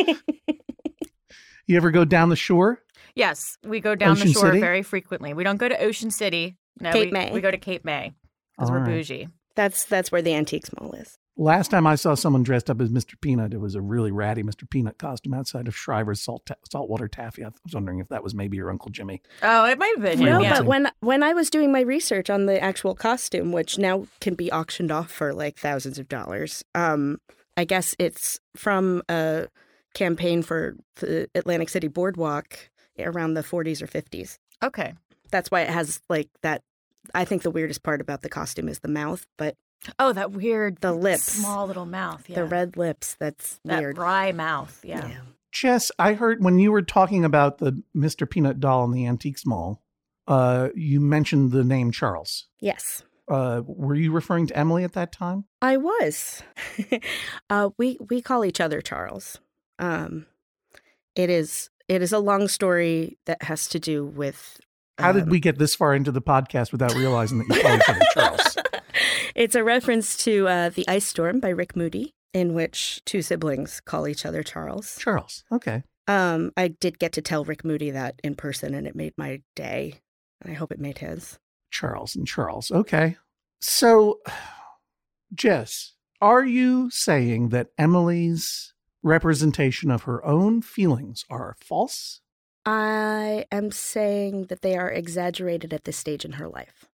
You ever go down the shore? Yes, we go down Ocean the shore City? very frequently. We don't go to Ocean City. No, Cape we, May. we go to Cape May because All we're right. bougie. That's that's where the Antiques Mall is. Last time I saw someone dressed up as Mister Peanut, it was a really ratty Mister Peanut costume outside of Shriver's salt ta- saltwater taffy. I was wondering if that was maybe your Uncle Jimmy. Oh, it might have been him. No, yeah. but when when I was doing my research on the actual costume, which now can be auctioned off for like thousands of dollars, um, I guess it's from a campaign for the Atlantic City Boardwalk around the forties or fifties. Okay. That's why it has like that. I think the weirdest part about the costume is the mouth, but Oh, that weird The lips. small little mouth. Yeah. the red lips, that's that weird. wry mouth. Yeah. Jess, I heard when you were talking about the Mister Peanut doll in the Antiques Mall, uh, you mentioned the name Charles. Yes. Uh, were you referring to Emily at that time? I was. uh, we we call each other Charles. Um, it is it is a long story that has to do with. How did um, we get this far into the podcast without realizing that you called each other Charles? It's a reference to uh, The Ice Storm by Rick Moody, in which two siblings call each other Charles. Charles. Okay. Um, I did get to tell Rick Moody that in person, and it made my day. And I hope it made his. Charles and Charles. Okay. So, Jess, are you saying that Emily's representation of her own feelings are false? I am saying that they are exaggerated at this stage in her life.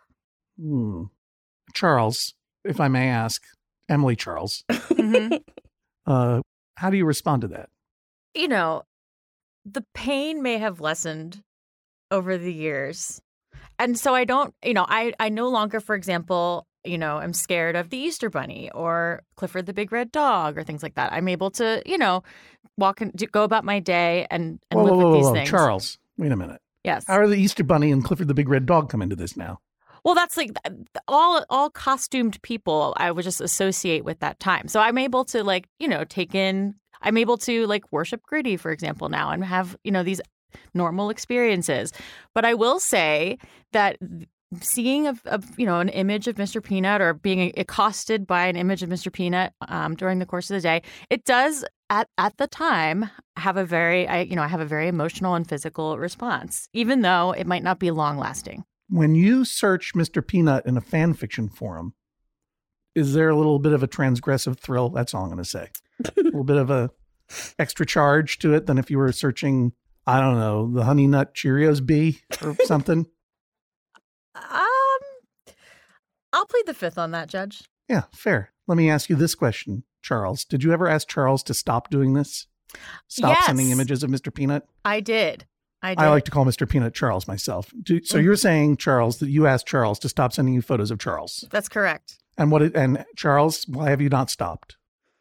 Hmm. Charles, if I may ask, Emily Charles, Mhm. uh, how do you respond to that? You know, the pain may have lessened over the years. And so I don't, you know, I, I no longer, for example, you know, I'm scared of the Easter Bunny or Clifford the Big Red Dog or things like that. I'm able to, you know, walk and do, go about my day and, and whoa, live whoa, with whoa, these whoa. things. Charles, wait a minute. Yes. How are the Easter Bunny and Clifford the Big Red Dog come into this now? Well, that's like all all costumed people I would just associate with that time. So I'm able to like, you know, take in, I'm able to like worship Gritty, for example, now and have, you know, these normal experiences. But I will say that seeing a, a you know, an image of Mister Peanut or being accosted by an image of Mister Peanut um, during the course of the day, it does at at the time have a very, I you know, I have a very emotional and physical response, even though it might not be long lasting. When you search Mister Peanut in a fan fiction forum, is there a little bit of a transgressive thrill? That's all I'm going to say. A little bit of a extra charge to it than if you were searching, I don't know, the Honey Nut Cheerios bee or something? Um, I'll plead the fifth on that, Judge. Yeah, fair. Let me ask you this question, Charles. Did you ever ask Charles to stop doing this? Stop Yes. sending images of Mister Peanut? I did. I did. I like to call Mister Peanut Charles myself. Do, so Mhm. you're saying, Charles, that you asked Charles to stop sending you photos of Charles. That's correct. And what? It, and Charles, why have you not stopped?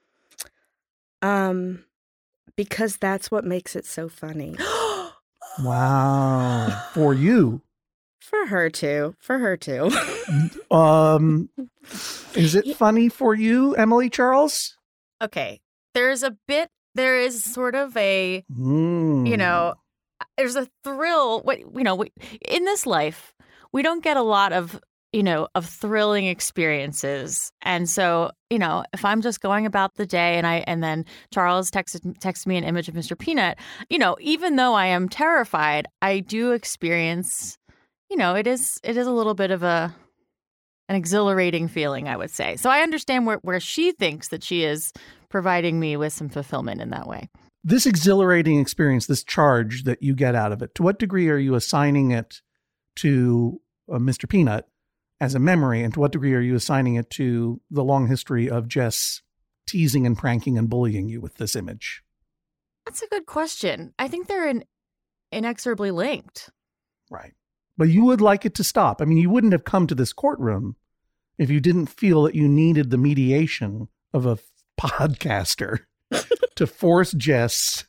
Um, because that's what makes it so funny. Wow. For you. For her too. For her too. Um, is it funny for you, Emily Charles? Okay. There's a bit, there is sort of a, Mm. you know, there's a thrill. What you know, we, in this life, we don't get a lot of, you know, of thrilling experiences. And so, you know, if I'm just going about the day and I and then Charles texted texted me an image of Mister Peanut, you know, even though I am terrified, I do experience, you know, it is it is a little bit of a an exhilarating feeling, I would say. So I understand where, where she thinks that she is providing me with some fulfillment in that way. This exhilarating experience, this charge that you get out of it, to what degree are you assigning it to uh, Mister Peanut as a memory, and to what degree are you assigning it to the long history of Jess teasing and pranking and bullying you with this image? That's a good question. I think they're in, inexorably linked. Right. But you would like it to stop. I mean, you wouldn't have come to this courtroom if you didn't feel that you needed the mediation of a podcaster to force Jess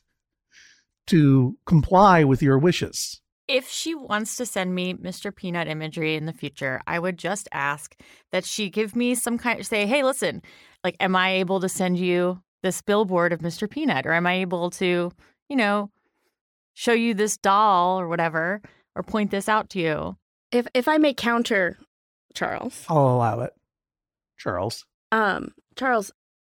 to comply with your wishes. If she wants to send me Mister Peanut imagery in the future, I would just ask that she give me some kind of, say, hey, listen, like, am I able to send you this billboard of Mister Peanut? Or am I able to, you know, show you this doll or whatever, or point this out to you? if if I may counter Charles. I'll allow it. Charles. Um, Charles,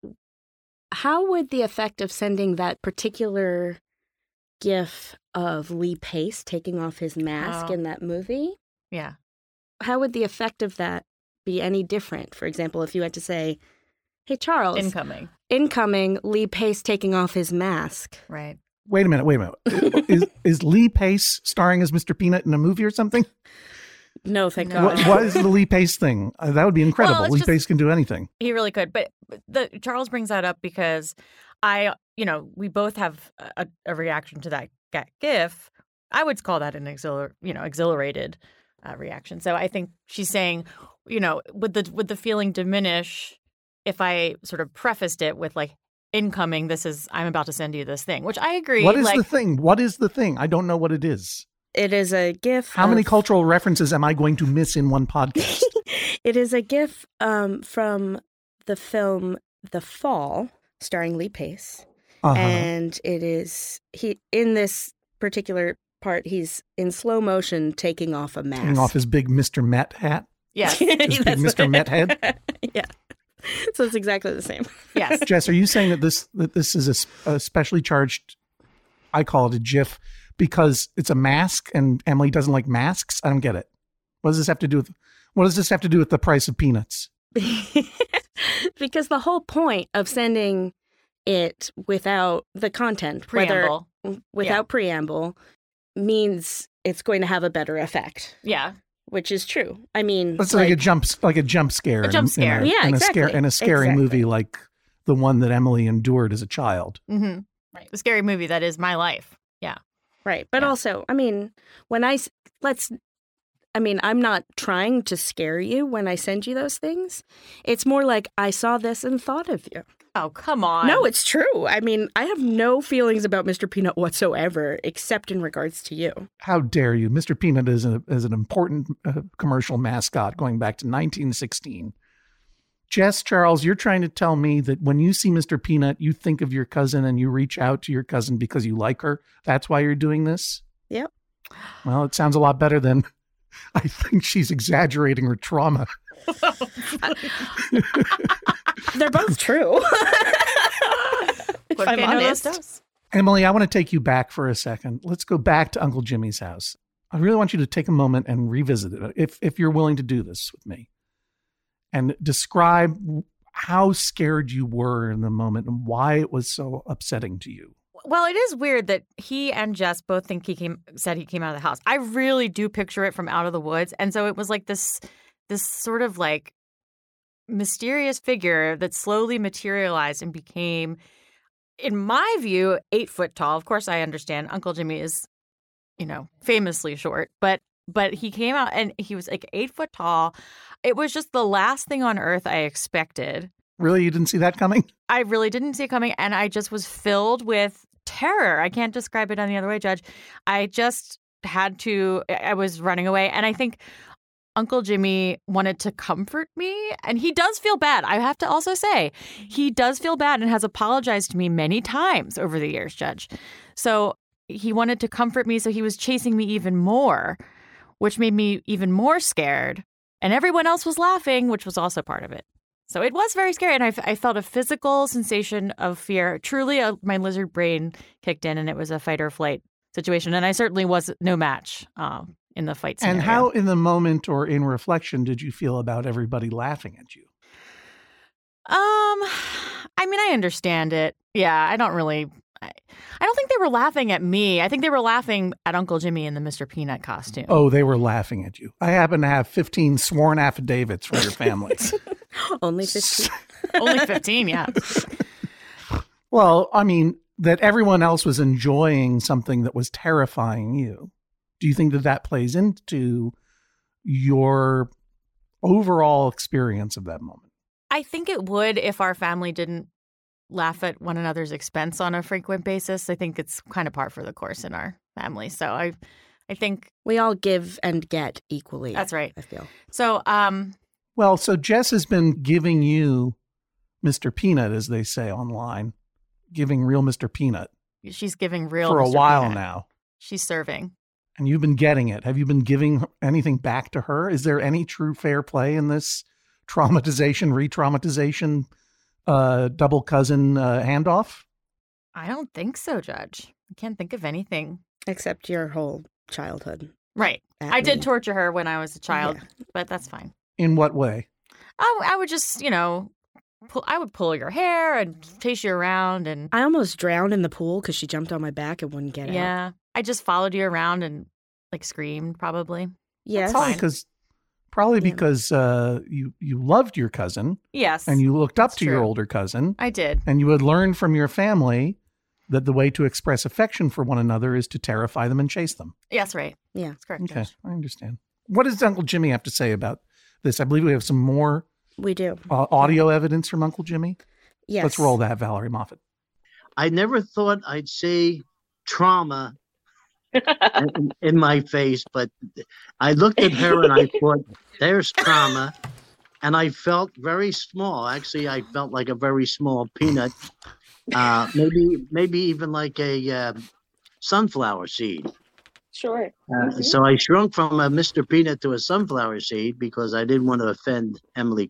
how would the effect of sending that particular gif of Lee Pace taking off his mask Oh. in that movie, Yeah. how would the effect of that be any different? For example, if you had to say, hey, Charles, Incoming. incoming, Lee Pace taking off his mask. Right. Wait a minute, wait a minute. is, is Lee Pace starring as Mister Peanut in a movie or something? No, thank No. God. What, what is the Lee Pace thing? Uh, that would be incredible. Well, it's Lee just- Pace can do anything. He really could. But the Charles brings that up because I, you know, we both have a, a reaction to that, that GIF. I would call that an exhilar, you know, exhilarated uh, reaction. So I think she's saying, you know, would the would the feeling diminish if I sort of prefaced it with like, incoming, this is, I'm about to send you this thing, which I agree. What is like, the thing? What is the thing? I don't know what it is. It is a gif. How many of- cultural references am I going to miss in one podcast? It is a gif um, from the film The Fall, starring Lee Pace. Uh-huh. And it is, he in this particular part, he's in slow motion taking off a mask. Taking off his big Mister Met hat. Yes. His big That's Mister what- Met head. Yeah. So it's exactly the same. Yes. Jess, are you saying that this that this is a, s- a specially charged, I call it a GIF, because it's a mask and Emily doesn't like masks? I don't get it. What does this have to do with, what does this have to do with the price of peanuts? Because the whole point of sending it without the content, Preamble. whether without preamble, means it's going to have a better effect, Yeah. which is true. I mean, It's like, a jump, like a jump scare. A jump in- in scare. Yeah, in a scare, exactly. in a scary Exactly. movie like the one that Emily endured as a child. Mm-hmm. Right. The scary movie that is my life. Yeah. right. But Yeah. also, I mean, when I s- let's, I mean, I'm not trying to scare you when I send you those things. It's more like I saw this and thought of you. Oh, come on. No, it's true. I mean, I have no feelings about Mister Peanut whatsoever, except in regards to you. How dare you? Mister Peanut is, a, is an important uh, commercial mascot going back to nineteen sixteen. Jess, Charles, you're trying to tell me that when you see Mister Peanut, you think of your cousin and you reach out to your cousin because you like her. That's why you're doing this? Yep. Well, it sounds a lot better than I think she's exaggerating her trauma. They're both true. if Porque I'm no los honest. dos? Emily, I want to take you back for a second. Let's go back to Uncle Jimmy's house. I really want you to take a moment and revisit it, if if you're willing to do this with me, and describe how scared you were in the moment and why it was so upsetting to you. Well, it is weird that he and Jess both think he came said he came out of the house. I really do picture it from out of the woods. And so it was like this this sort of like mysterious figure that slowly materialized and became, in my view, eight foot tall. Of course, I understand Uncle Jimmy is, you know, famously short, but but he came out and he was like eight foot tall. It was just the last thing on earth I expected. Really? You didn't see that coming? I really didn't see it coming. And I just was filled with terror. I can't describe it any other way, Judge. I just had to, I was running away. And I think Uncle Jimmy wanted to comfort me. And he does feel bad. I have to also say, he does feel bad and has apologized to me many times over the years, Judge. So he wanted to comfort me. So he was chasing me even more, which made me even more scared. And everyone else was laughing, which was also part of it. So it was very scary, and I, I felt a physical sensation of fear. Truly, a, my lizard brain kicked in, and it was a fight or flight situation. And I certainly was no match um, in the fight scenario. And how, in the moment or in reflection, did you feel about everybody laughing at you? Um, I mean, I understand it. Yeah, I don't really. I, I don't think they were laughing at me. I think they were laughing at Uncle Jimmy in the Mister Peanut costume. Oh, they were laughing at you. I happen to have fifteen sworn affidavits from your family. Only fifteen. Only fifteen, yeah. Well, I mean, that everyone else was enjoying something that was terrifying you. Do you think that that plays into your overall experience of that moment? I think it would if our family didn't laugh at one another's expense on a frequent basis. I think it's kind of par for the course in our family. So I I think we all give and get equally. That's right. I feel. So um well, so Jess has been giving you Mister Peanut, as they say online, giving real Mister Peanut. She's giving real for Mister a while Peanut. now. She's serving. And you've been getting it. Have you been giving anything back to her? Is there any true fair play in this traumatization, re-traumatization, uh, double cousin uh, handoff? I don't think so, Judge. I can't think of anything. Except your whole childhood. Right. At I did me. torture her when I was a child, Yeah. but that's fine. In what way? I, I would just, you know, pull, I would pull your hair and chase you around. And I almost drowned in the pool because she jumped on my back and wouldn't get out. yeah, I just followed you around and like screamed probably. Yes. Probably fine. because, probably Yeah. because uh, you, you loved your cousin Yes. and you looked up That's to your true. older cousin. I did. And you had learned from your family that the way to express affection for one another is to terrify them and chase them. Yes, right. Yeah. That's correct. Okay, Judge. I understand. What does Uncle Jimmy have to say about this? I believe we have some more We do. uh, audio evidence from Uncle Jimmy. Yes. Let's roll that, Valerie Moffat. I never thought I'd say trauma in, in my face, but I looked at her and I thought, there's trauma. And I felt very small. Actually, I felt like a very small peanut, uh, maybe maybe even like a uh, sunflower seed. Sure. Uh, so I shrunk from a Mister Peanut to a sunflower seed because I didn't want to offend Emily.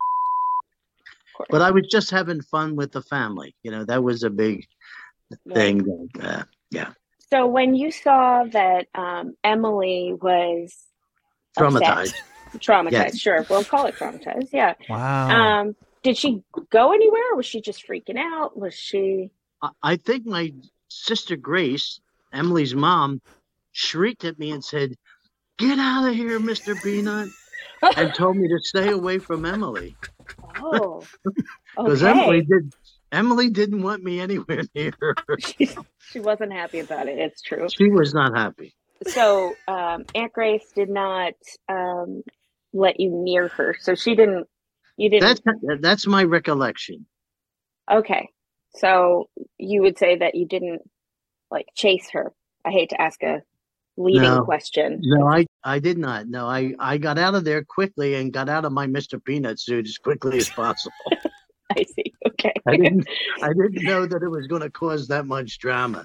But I was just having fun with the family. You know, that was a big thing. That, uh, yeah. So when you saw that um, Emily was Traumatized. upset, traumatized, Yes. sure, we'll call it traumatized. Yeah. Wow. Um, did she go anywhere? Or was she just freaking out? Was she? I, I think my sister Grace, Emily's mom, shrieked at me and said, "Get out of here, Mister Peanut," and told me to stay away from Emily. Oh, Because okay. Emily did. Emily didn't want me anywhere near her. she, she wasn't happy about it. It's true. She was not happy. So um, Aunt Grace did not um, let you near her. So she didn't. You didn't. That's that's my recollection. Okay. So you would say that you didn't like chase her. I hate to ask a leading No. question. No, I, I did not. No, I, I got out of there quickly and got out of my Mister Peanut suit as quickly as possible. I see. Okay. I didn't I didn't know that it was going to cause that much drama.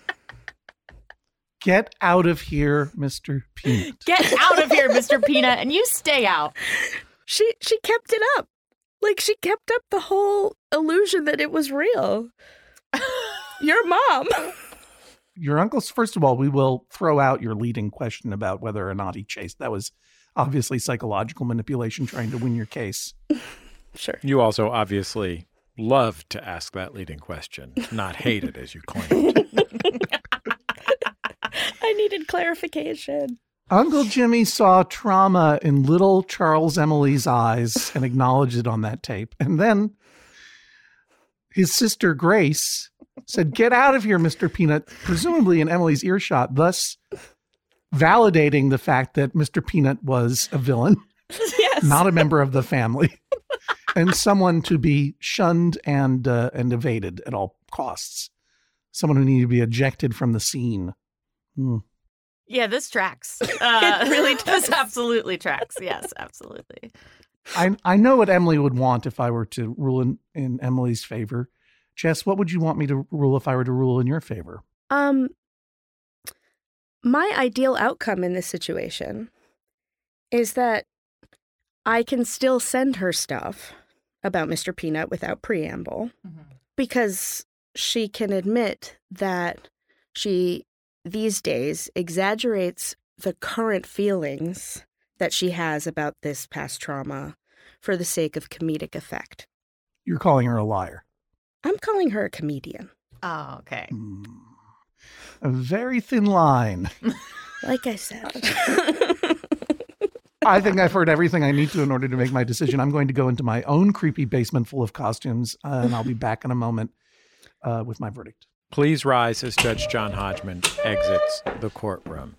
Get out of here, Mister Peanut. Get out of here, Mister Peanut, and you stay out. She she kept it up. Like she kept up the whole illusion that it was real. Your mom. Your uncle's, first of all, we will throw out your leading question about whether or not he chased. That was obviously psychological manipulation trying to win your case. Sure. You also obviously loved to ask that leading question, not hate it as you claimed. I needed clarification. Uncle Jimmy saw trauma in little Charles Emily's eyes and acknowledged it on that tape. And then his sister Grace said, "Get out of here, Mister Peanut," presumably in Emily's earshot, thus validating the fact that Mister Peanut was a villain, Yes. not a member of the family, and someone to be shunned and uh, and evaded at all costs. Someone who needed to be ejected from the scene. Hmm. Yeah, this tracks. Uh, It really does. This absolutely tracks. Yes, absolutely. I I know what Emily would want if I were to rule in, in Emily's favor. Jess, what would you want me to rule if I were to rule in your favor? Um, my ideal outcome in this situation is that I can still send her stuff about Mister Peanut without preamble, Mm-hmm. because she can admit that she, these days, exaggerates the current feelings that she has about this past trauma for the sake of comedic effect. You're calling her a liar. I'm calling her a comedian. Oh, okay. Hmm. A very thin line. Like I said. I think I've heard everything I need to in order to make my decision. I'm going to go into my own creepy basement full of costumes, uh, and I'll be back in a moment uh, with my verdict. Please rise as Judge John Hodgman exits the courtroom.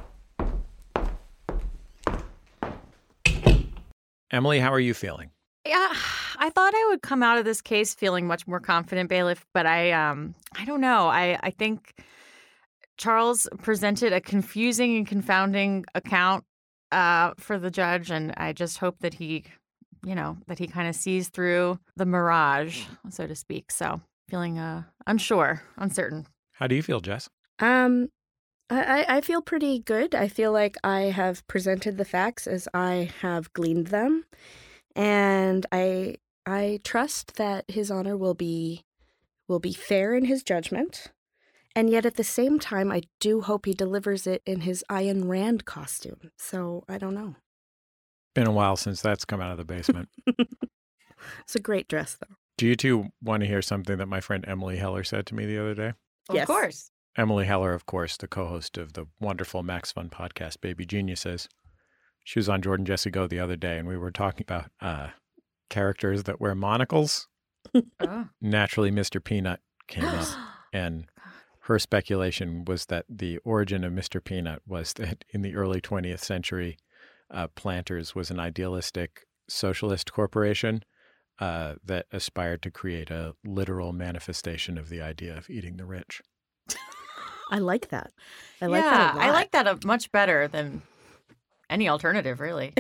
Emily, how are you feeling? Yeah, I thought I would come out of this case feeling much more confident, bailiff, but I um I don't know. I, I think Charles presented a confusing and confounding account uh, for the judge, and I just hope that he, you know, that he kind of sees through the mirage, so to speak. So feeling uh, unsure, uncertain. How do you feel, Jess? Um, I, I feel pretty good. I feel like I have presented the facts as I have gleaned them. And I I trust that His Honor will be will be fair in his judgment, and yet at the same time, I do hope he delivers it in his Ayn Rand costume. So I don't know. Been a while since that's come out of the basement. It's a great dress, though. Do you two want to hear something that my friend Emily Heller said to me the other day? Yes. Of course. Emily Heller, of course, the co-host of the wonderful Max Fun podcast, Baby Geniuses. She was on Jordan Jesse Go the other day, and we were talking about uh, characters that wear monocles. Oh. Naturally, Mister Peanut came up, and her speculation was that the origin of Mister Peanut was that in the early twentieth century, uh, Planters was an idealistic socialist corporation uh, that aspired to create a literal manifestation of the idea of eating the rich. I like that. I like yeah, that a lot. I like that a, much better than any alternative, really.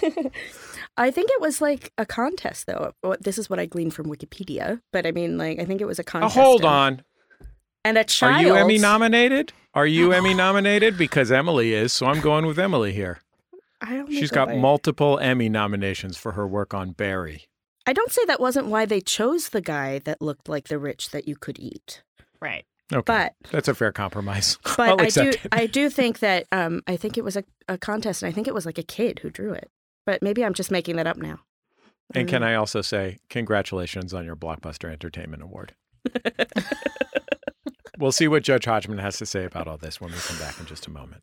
I think it was like a contest, though. This is what I gleaned from Wikipedia. But I mean, like, I think it was a Oh, contest. hold and, on. And a child. Are you Emmy nominated? Are you Emmy nominated? Because Emily is, so I'm going with Emily here. I don't She's know got if I- multiple Emmy nominations for her work on Barry. I don't say that wasn't why they chose the guy that looked like the rich that you could eat. Right. Okay, But that's a fair compromise. but I'll I accept do it. I do think that um I think it was a, a contest, and I think it was like a kid who drew it. But maybe I'm just making that up now. And can I also say congratulations on your Blockbuster Entertainment Award. We'll see what Judge Hodgman has to say about all this when we come back in just a moment.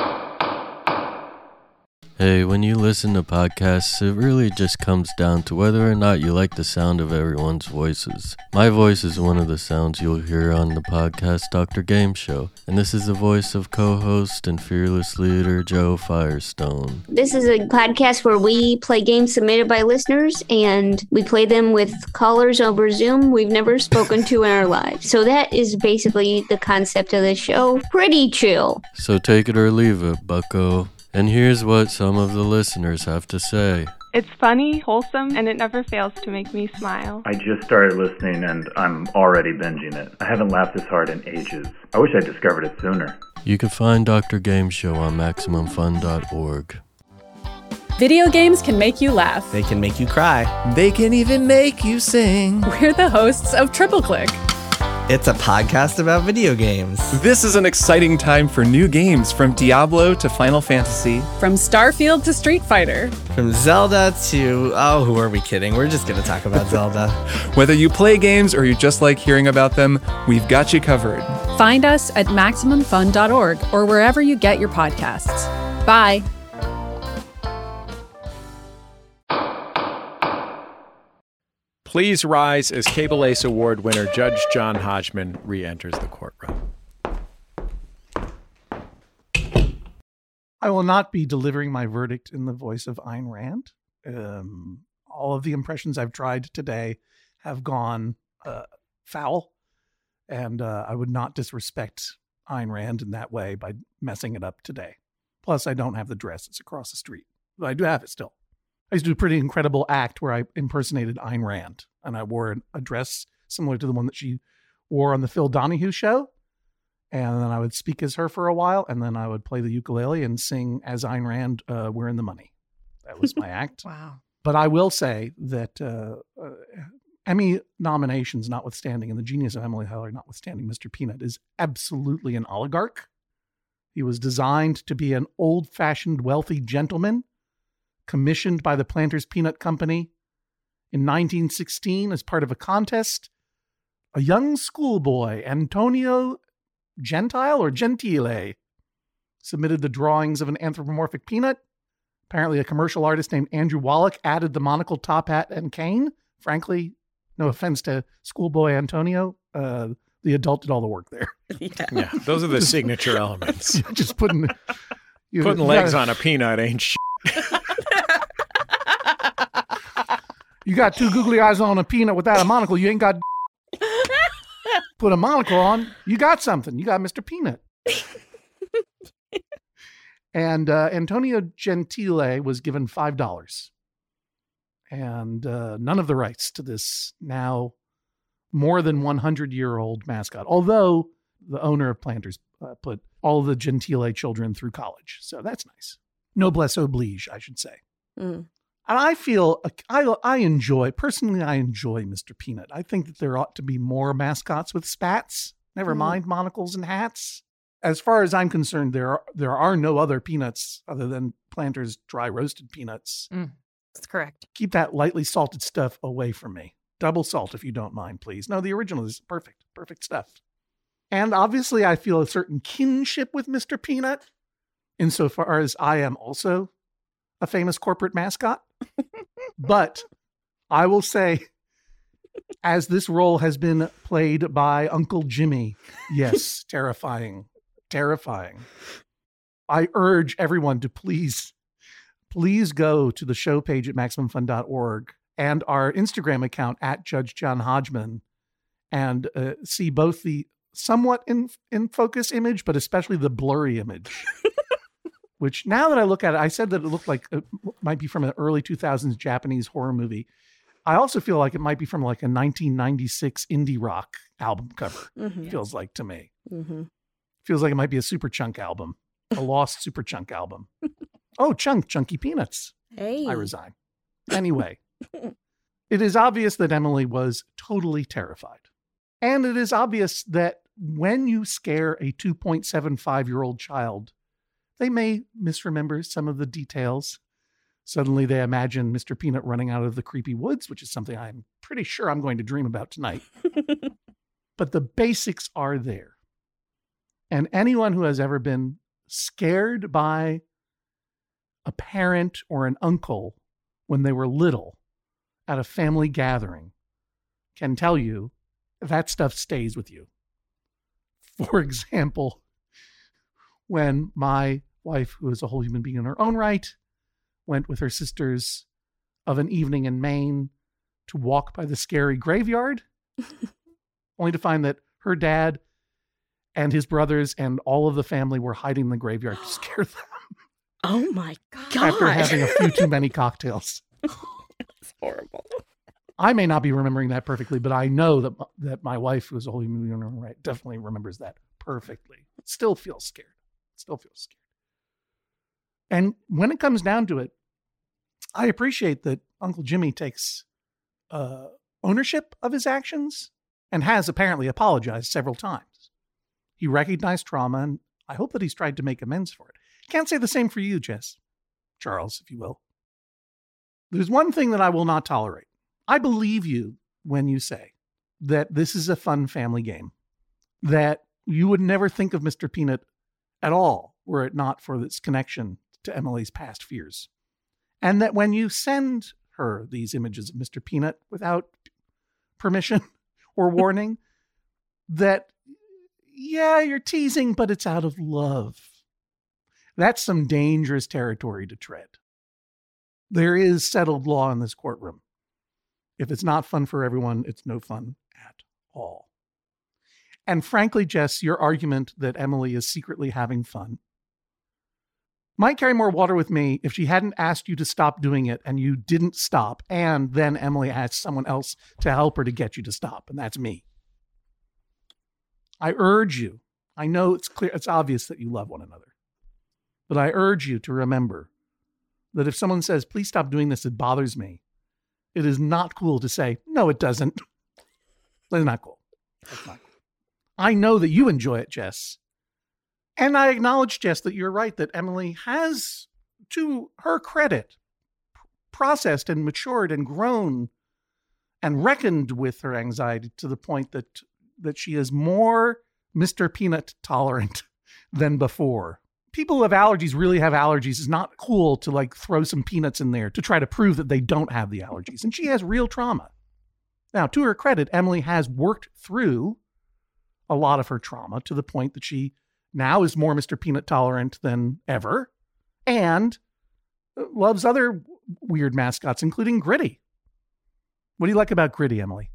Hey, when you listen to podcasts, it really just comes down to whether or not you like the sound of everyone's voices. My voice is one of the sounds you'll hear on the podcast Doctor Game Show, and this is the voice of co-host and fearless leader Joe Firestone. This is a podcast where we play games submitted by listeners, and we play them with callers over Zoom we've never spoken to in our lives. So that is basically the concept of the show. Pretty chill. So take it or leave it, bucko. And here's what some of the listeners have to say. It's funny, wholesome, and it never fails to make me smile. I just started listening and I'm already binging it. I haven't laughed this hard in ages. I wish I discovered it sooner. You can find Doctor Game Show on Maximum Fun dot org. Video games can make you laugh. They can make you cry. They can even make you sing. We're the hosts of Triple Click. It's a podcast about video games. This is an exciting time for new games, from Diablo to Final Fantasy. From Starfield to Street Fighter. From Zelda to, oh, who are we kidding? We're just going to talk about Zelda. Whether you play games or you just like hearing about them, we've got you covered. Find us at Maximum Fun dot org or wherever you get your podcasts. Bye. Please rise as Cable Ace Award winner Judge John Hodgman re-enters the courtroom. I will not be delivering my verdict in the voice of Ayn Rand. Um, all of the impressions I've tried today have gone uh, foul, and uh, I would not disrespect Ayn Rand in that way by messing it up today. Plus, I don't have the dress. It's across the street. But I do have it still. I used to do a pretty incredible act where I impersonated Ayn Rand, and I wore a dress similar to the one that she wore on the Phil Donahue show. And then I would speak as her for a while, and then I would play the ukulele and sing as Ayn Rand, uh, We're in the Money. That was my act. Wow. But I will say that uh, uh, Emmy nominations notwithstanding, and the genius of Emily Heller notwithstanding, Mister Peanut is absolutely an oligarch. He was designed to be an old-fashioned wealthy gentleman, commissioned by the Planters Peanut Company in nineteen sixteen as part of a contest. A young schoolboy, Antonio Gentile or Gentile, submitted the drawings of an anthropomorphic peanut. Apparently a commercial artist named Andrew Wallach added the monocle, top hat, and cane. Frankly, no offense to schoolboy Antonio, uh, the adult did all the work there. Yeah, yeah those are the signature elements. Just putting you, putting you legs gotta, on a peanut ain't shit. You got two googly eyes on a peanut without a monocle. You ain't got. Put a monocle on. You got something. You got Mister Peanut. And uh, Antonio Gentile was given five dollars. And uh, none of the rights to this now more than one hundred year old mascot. Although the owner of Planters uh, put all of the Gentile children through college. So that's nice. Noblesse oblige, I should say. Mm. And I feel, I, I enjoy, personally, I enjoy Mister Peanut. I think that there ought to be more mascots with spats. Never mm. mind monocles and hats. As far as I'm concerned, there are, there are no other peanuts other than Planters dry roasted peanuts. Mm. That's correct. Keep that lightly salted stuff away from me. Double salt if you don't mind, please. No, the original is perfect. Perfect stuff. And obviously, I feel a certain kinship with Mister Peanut, insofar as I am also a famous corporate mascot. But I will say, as this role has been played by Uncle Jimmy, yes, terrifying, terrifying. I urge everyone to please, please go to the show page at Maximum Fun dot org and our Instagram account at Judge John Hodgman and uh, see both the somewhat in, in focus image, but especially the blurry image. Which now that I look at it, I said that it looked like it might be from an early two thousands Japanese horror movie. I also feel like it might be from like a nineteen ninety-six indie rock album cover. Mm-hmm. Feels like to me. Mm-hmm. Feels like it might be a Superchunk album, a lost Superchunk album. Oh, Chunk, Chunky Peanuts. Hey. I resign. Anyway, it is obvious that Emily was totally terrified. And it is obvious that when you scare a two point seven five year old child, they may misremember some of the details. Suddenly they imagine Mister Peanut running out of the creepy woods, which is something I'm pretty sure I'm going to dream about tonight. But the basics are there. And anyone who has ever been scared by a parent or an uncle when they were little at a family gathering can tell you that stuff stays with you. For example, when my wife, who is a whole human being in her own right, went with her sisters of an evening in Maine to walk by the scary graveyard, only to find that her dad and his brothers and all of the family were hiding in the graveyard to scare them. Oh my God. After having a few too many cocktails. That's horrible. I may not be remembering that perfectly, but I know that that my wife, who is a whole human being in her own right, definitely remembers that perfectly. Still feels scared. Still feels scared. And when it comes down to it, I appreciate that Uncle Jimmy takes uh, ownership of his actions. and has apparently apologized several times. He recognized trauma, and I hope that he's tried to make amends for it. Can't say the same for you, Jess. Charles, if you will. There's one thing that I will not tolerate. I believe you when you say that this is a fun family game, that you would never think of Mister Peanut at all were it not for this connection to Emily's past fears. And that when you send her these images of Mister Peanut without permission or warning, that, yeah, you're teasing, but it's out of love. That's some dangerous territory to tread. There is settled law in this courtroom. If it's not fun for everyone, it's no fun at all. And frankly, Jess, your argument that Emily is secretly having fun might carry more water with me if she hadn't asked you to stop doing it and you didn't stop, and then Emily asked someone else to help her to get you to stop, and that's me. I urge you, I know it's clear, it's obvious that you love one another, but I urge you to remember that if someone says, please stop doing this, it bothers me, it is not cool to say, no, it doesn't. That's not cool. That's not cool. I know that you enjoy it, Jess. And I acknowledge, Jess, that you're right, that Emily has, to her credit, processed and matured and grown and reckoned with her anxiety to the point that that she is more Mister Peanut tolerant than before. People who have allergies really have allergies. It's not cool to like throw some peanuts in there to try to prove that they don't have the allergies. And she has real trauma. Now, to her credit, Emily has worked through a lot of her trauma to the point that she now is more Mister Peanut tolerant than ever and loves other weird mascots, including Gritty. What do you like about Gritty, Emily?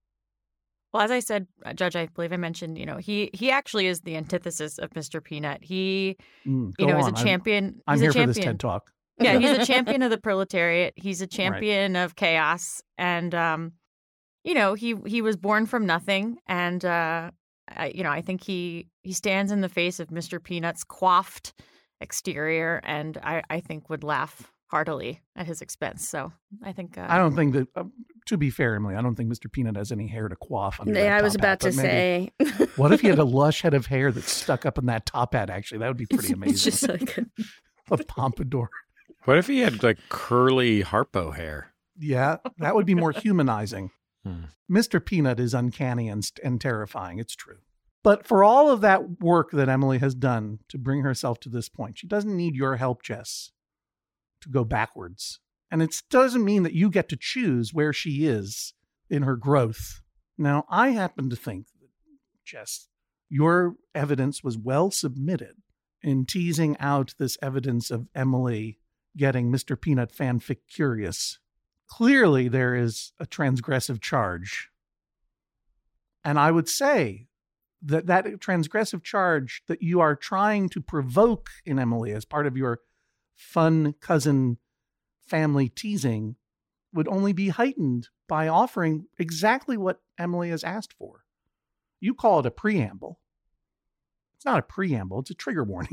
Well, as I said, Judge, I believe I mentioned, you know, he he actually is the antithesis of Mister Peanut. He, mm, you know, on. is a champion. I'm, I'm he's here a champion. for this TED Talk. Yeah, he's a champion of the proletariat. He's a champion right. of chaos. And, um, you know, he he was born from nothing. And, uh, I, you know, I think he, he stands in the face of Mister Peanut's coiffed exterior and I, I think would laugh heartily at his expense. So I think... Uh, I don't think that... Uh, to be fair, Emily, I don't think Mister Peanut has any hair to quaff under yeah, that I was top about hat, to say. What if he had a lush head of hair that stuck up in that top hat, actually? That would be pretty amazing. It's just like a... a pompadour. What if he had like curly Harpo hair? Yeah, that would be more humanizing. Hmm. Mister Peanut is uncanny and, and terrifying. It's true. But for all of that work that Emily has done to bring herself to this point, she doesn't need your help, Jess, to go backwards. And it doesn't mean that you get to choose where she is in her growth. Now, I happen to think that, Jess, your evidence was well submitted in teasing out this evidence of Emily getting Mister Peanut fanfic curious. Clearly, there is a transgressive charge. And I would say that that transgressive charge that you are trying to provoke in Emily as part of your fun cousin family teasing would only be heightened by offering exactly what Emily has asked for. You call it a preamble. It's not a preamble, it's a trigger warning.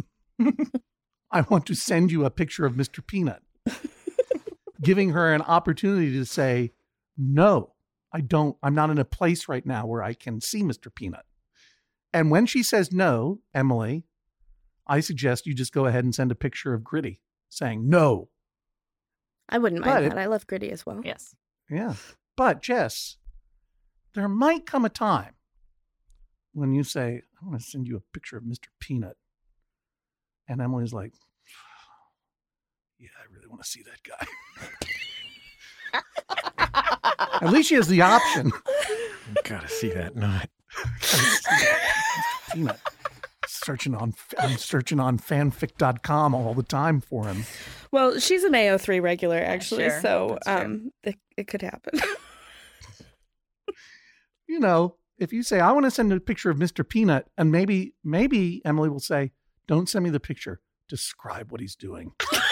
I want to send you a picture of Mister Peanut, giving her an opportunity to say, no, I don't, I'm not in a place right now where I can see Mister Peanut. And when she says no, Emily, I suggest you just go ahead and send a picture of Gritty saying no. I wouldn't mind But that. it- I love Gritty as well. Yes. Yeah. But Jess, there might come a time when you say, I want to send you a picture of Mister Peanut. And Emily's like, yeah, I really want to see that guy. At least she has the option. Gotta see that nut. Peanut. Searching on, I'm searching on fanfic dot com all the time for him. Well, she's an A O three regular, actually, sure. so That's um, it, it could happen. You know, if you say, I want to send a picture of Mister Peanut, and maybe, maybe Emily will say, don't send me the picture. Describe what he's doing.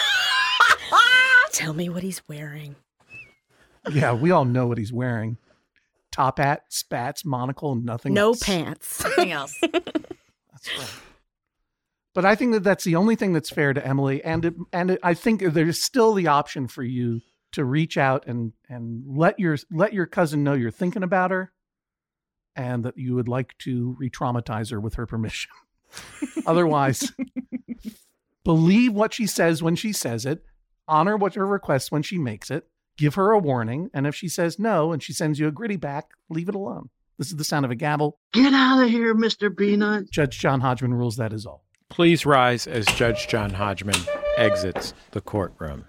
Tell me what he's wearing. Yeah, we all know what he's wearing. Top hat, spats, monocle, nothing No else. pants. Nothing else. That's right. But I think that that's the only thing that's fair to Emily. And it, and it, I think there's still the option for you to reach out and, and let your let your cousin know you're thinking about her and that you would like to re-traumatize her with her permission. Otherwise, believe what she says when she says it, honor what her requests when she makes it, give her a warning, and if she says no and she sends you a gritty back, leave it alone. This is the sound of a gavel. Get out of here, Mister Peanut. Judge John Hodgman rules that is all. Please rise as Judge John Hodgman exits the courtroom.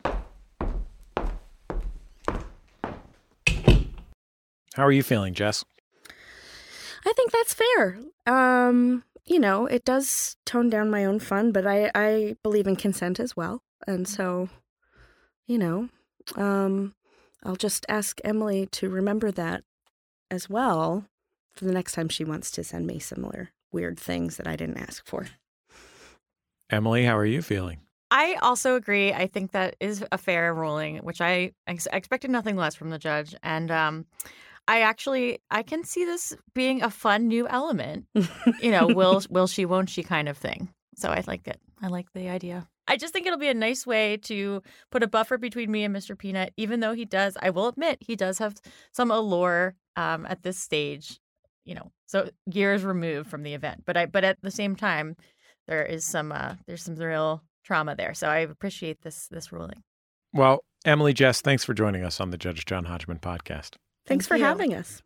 How are you feeling, Jess? I think that's fair. Um, you know, it does tone down my own fun, but I, I believe in consent as well. And so, you know, um, I'll just ask Emily to remember that as well for the next time she wants to send me similar weird things that I didn't ask for. Emily, how are you feeling? I also agree. I think that is a fair ruling, which I ex- expected nothing less from the judge. And um, I actually, I can see this being a fun new element, you know, will will she, won't she kind of thing. So I like it. I like the idea. I just think it'll be a nice way to put a buffer between me and Mister Peanut, even though he does, I will admit, he does have some allure um, at this stage, you know, so years removed from the event. But I, but at the same time, there is some, uh, there's some real trauma there. So I appreciate this, this ruling. Well, Emily, Jess, thanks for joining us on the Judge John Hodgman podcast. Thanks Thank for you. having us.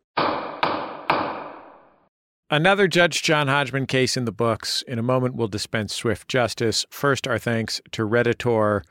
Another Judge John Hodgman case in the books. In a moment, we'll dispense swift justice. First, our thanks to Redditor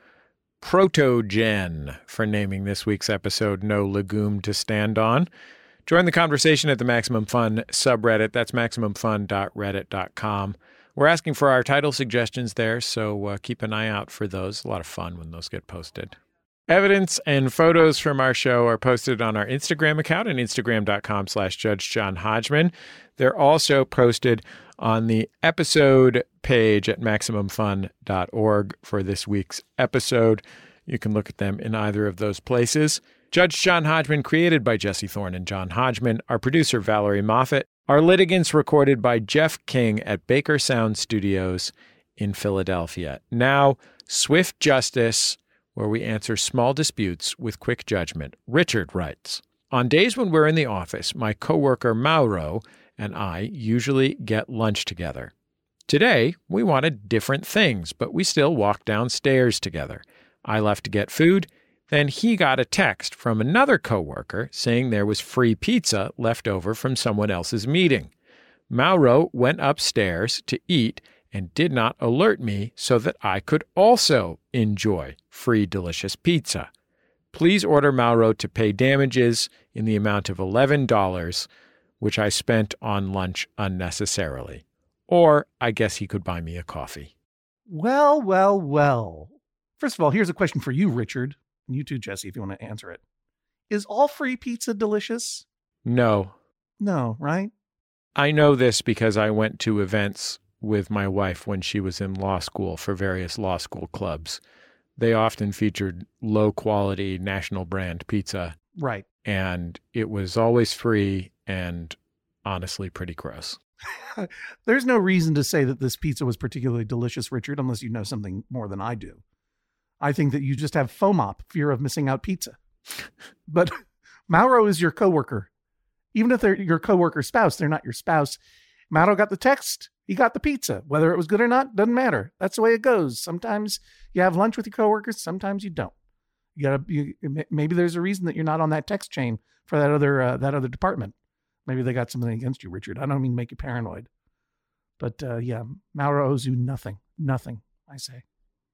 Protogen for naming this week's episode No Legume to Stand On. Join the conversation at the Maximum Fun subreddit. That's maximum fun dot reddit dot com. We're asking for our title suggestions there, so uh, keep an eye out for those. A lot of fun when those get posted. Evidence and photos from our show are posted on our Instagram account at instagram dot com slash Judge John Hodgman. They're also posted on the episode page at maximum fun dot org for this week's episode. You can look at them in either of those places. Judge John Hodgman, created by Jesse Thorne and John Hodgman. Our producer, Valerie Moffett. Our litigants, recorded by Jeff King at Baker Sound Studios in Philadelphia. Now, swift justice, where we answer small disputes with quick judgment. Richard writes, on days when we're in the office, my coworker Mauro and I usually get lunch together. Today, we wanted different things, but we still walked downstairs together. I left to get food. Then he got a text from another coworker saying there was free pizza left over from someone else's meeting. Mauro went upstairs to eat and did not alert me so that I could also enjoy free delicious pizza. Please order Mauro to pay damages in the amount of eleven dollars, which I spent on lunch unnecessarily. Or I guess he could buy me a coffee. Well, well, well. First of all, here's a question for you, Richard. And you too, Jesse, if you want to answer it. Is all free pizza delicious? No. No, right? I know this because I went to events with my wife when she was in law school for various law school clubs. They often featured low-quality national brand pizza. Right. And it was always free and honestly pretty gross. There's no reason to say that this pizza was particularly delicious, Richard, unless you know something more than I do. I think that you just have FOMOP, fear of missing out pizza. But Mauro is your coworker. Even if they're your coworker's spouse, they're not your spouse. Mauro got the text. He got the pizza. Whether it was good or not, doesn't matter. That's the way it goes. Sometimes you have lunch with your coworkers. Sometimes you don't. You gotta. You, maybe there's a reason that you're not on that text chain for that other uh, that other department. Maybe they got something against you, Richard. I don't mean to make you paranoid. But uh, yeah, Mauro owes you nothing. Nothing, I say.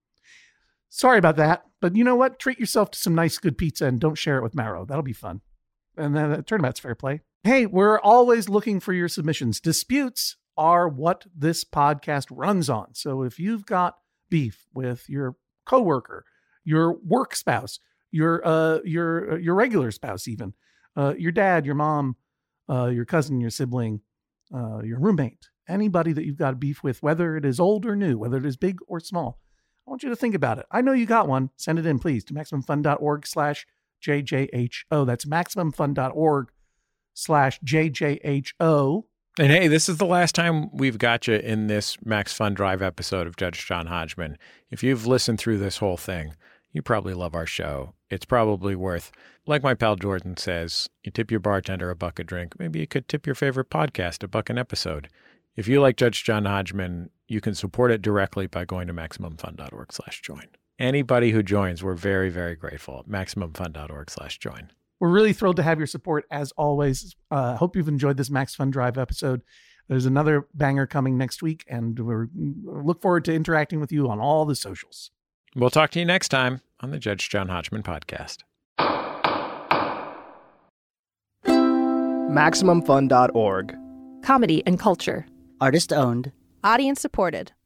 Sorry about that, but you know what? Treat yourself to some nice, good pizza and don't share it with Mauro. That'll be fun. And then the tournament's fair play. Hey, we're always looking for your submissions. Disputes are what this podcast runs on. So if you've got beef with your coworker, your work spouse, your uh, your uh, your regular spouse, even uh, your dad, your mom, uh, your cousin, your sibling, uh, your roommate, anybody that you've got beef with, whether it is old or new, whether it is big or small. I want you to think about it. I know you got one. Send it in, please, to maximumfun.org slash JJHO. That's maximumfun.org slash JJHO. And hey, this is the last time we've got you in this Max Fun Drive episode of Judge John Hodgman. If you've listened through this whole thing, You probably love our show. It's probably worth, like my pal Jordan says, you tip your bartender a buck a drink. Maybe you could tip your favorite podcast a buck an episode. If you like Judge John Hodgman, you can support it directly by going to MaximumFun.org slash join. Anybody who joins, we're very, very grateful. MaximumFun.org slash join. We're really thrilled to have your support, as always. I uh, hope you've enjoyed this Max Fun Drive episode. There's another banger coming next week, and we look forward to interacting with you on all the socials. We'll talk to you next time on the Judge John Hodgman podcast. Maximum Fun dot org. Comedy and culture. Artist owned. Audience supported.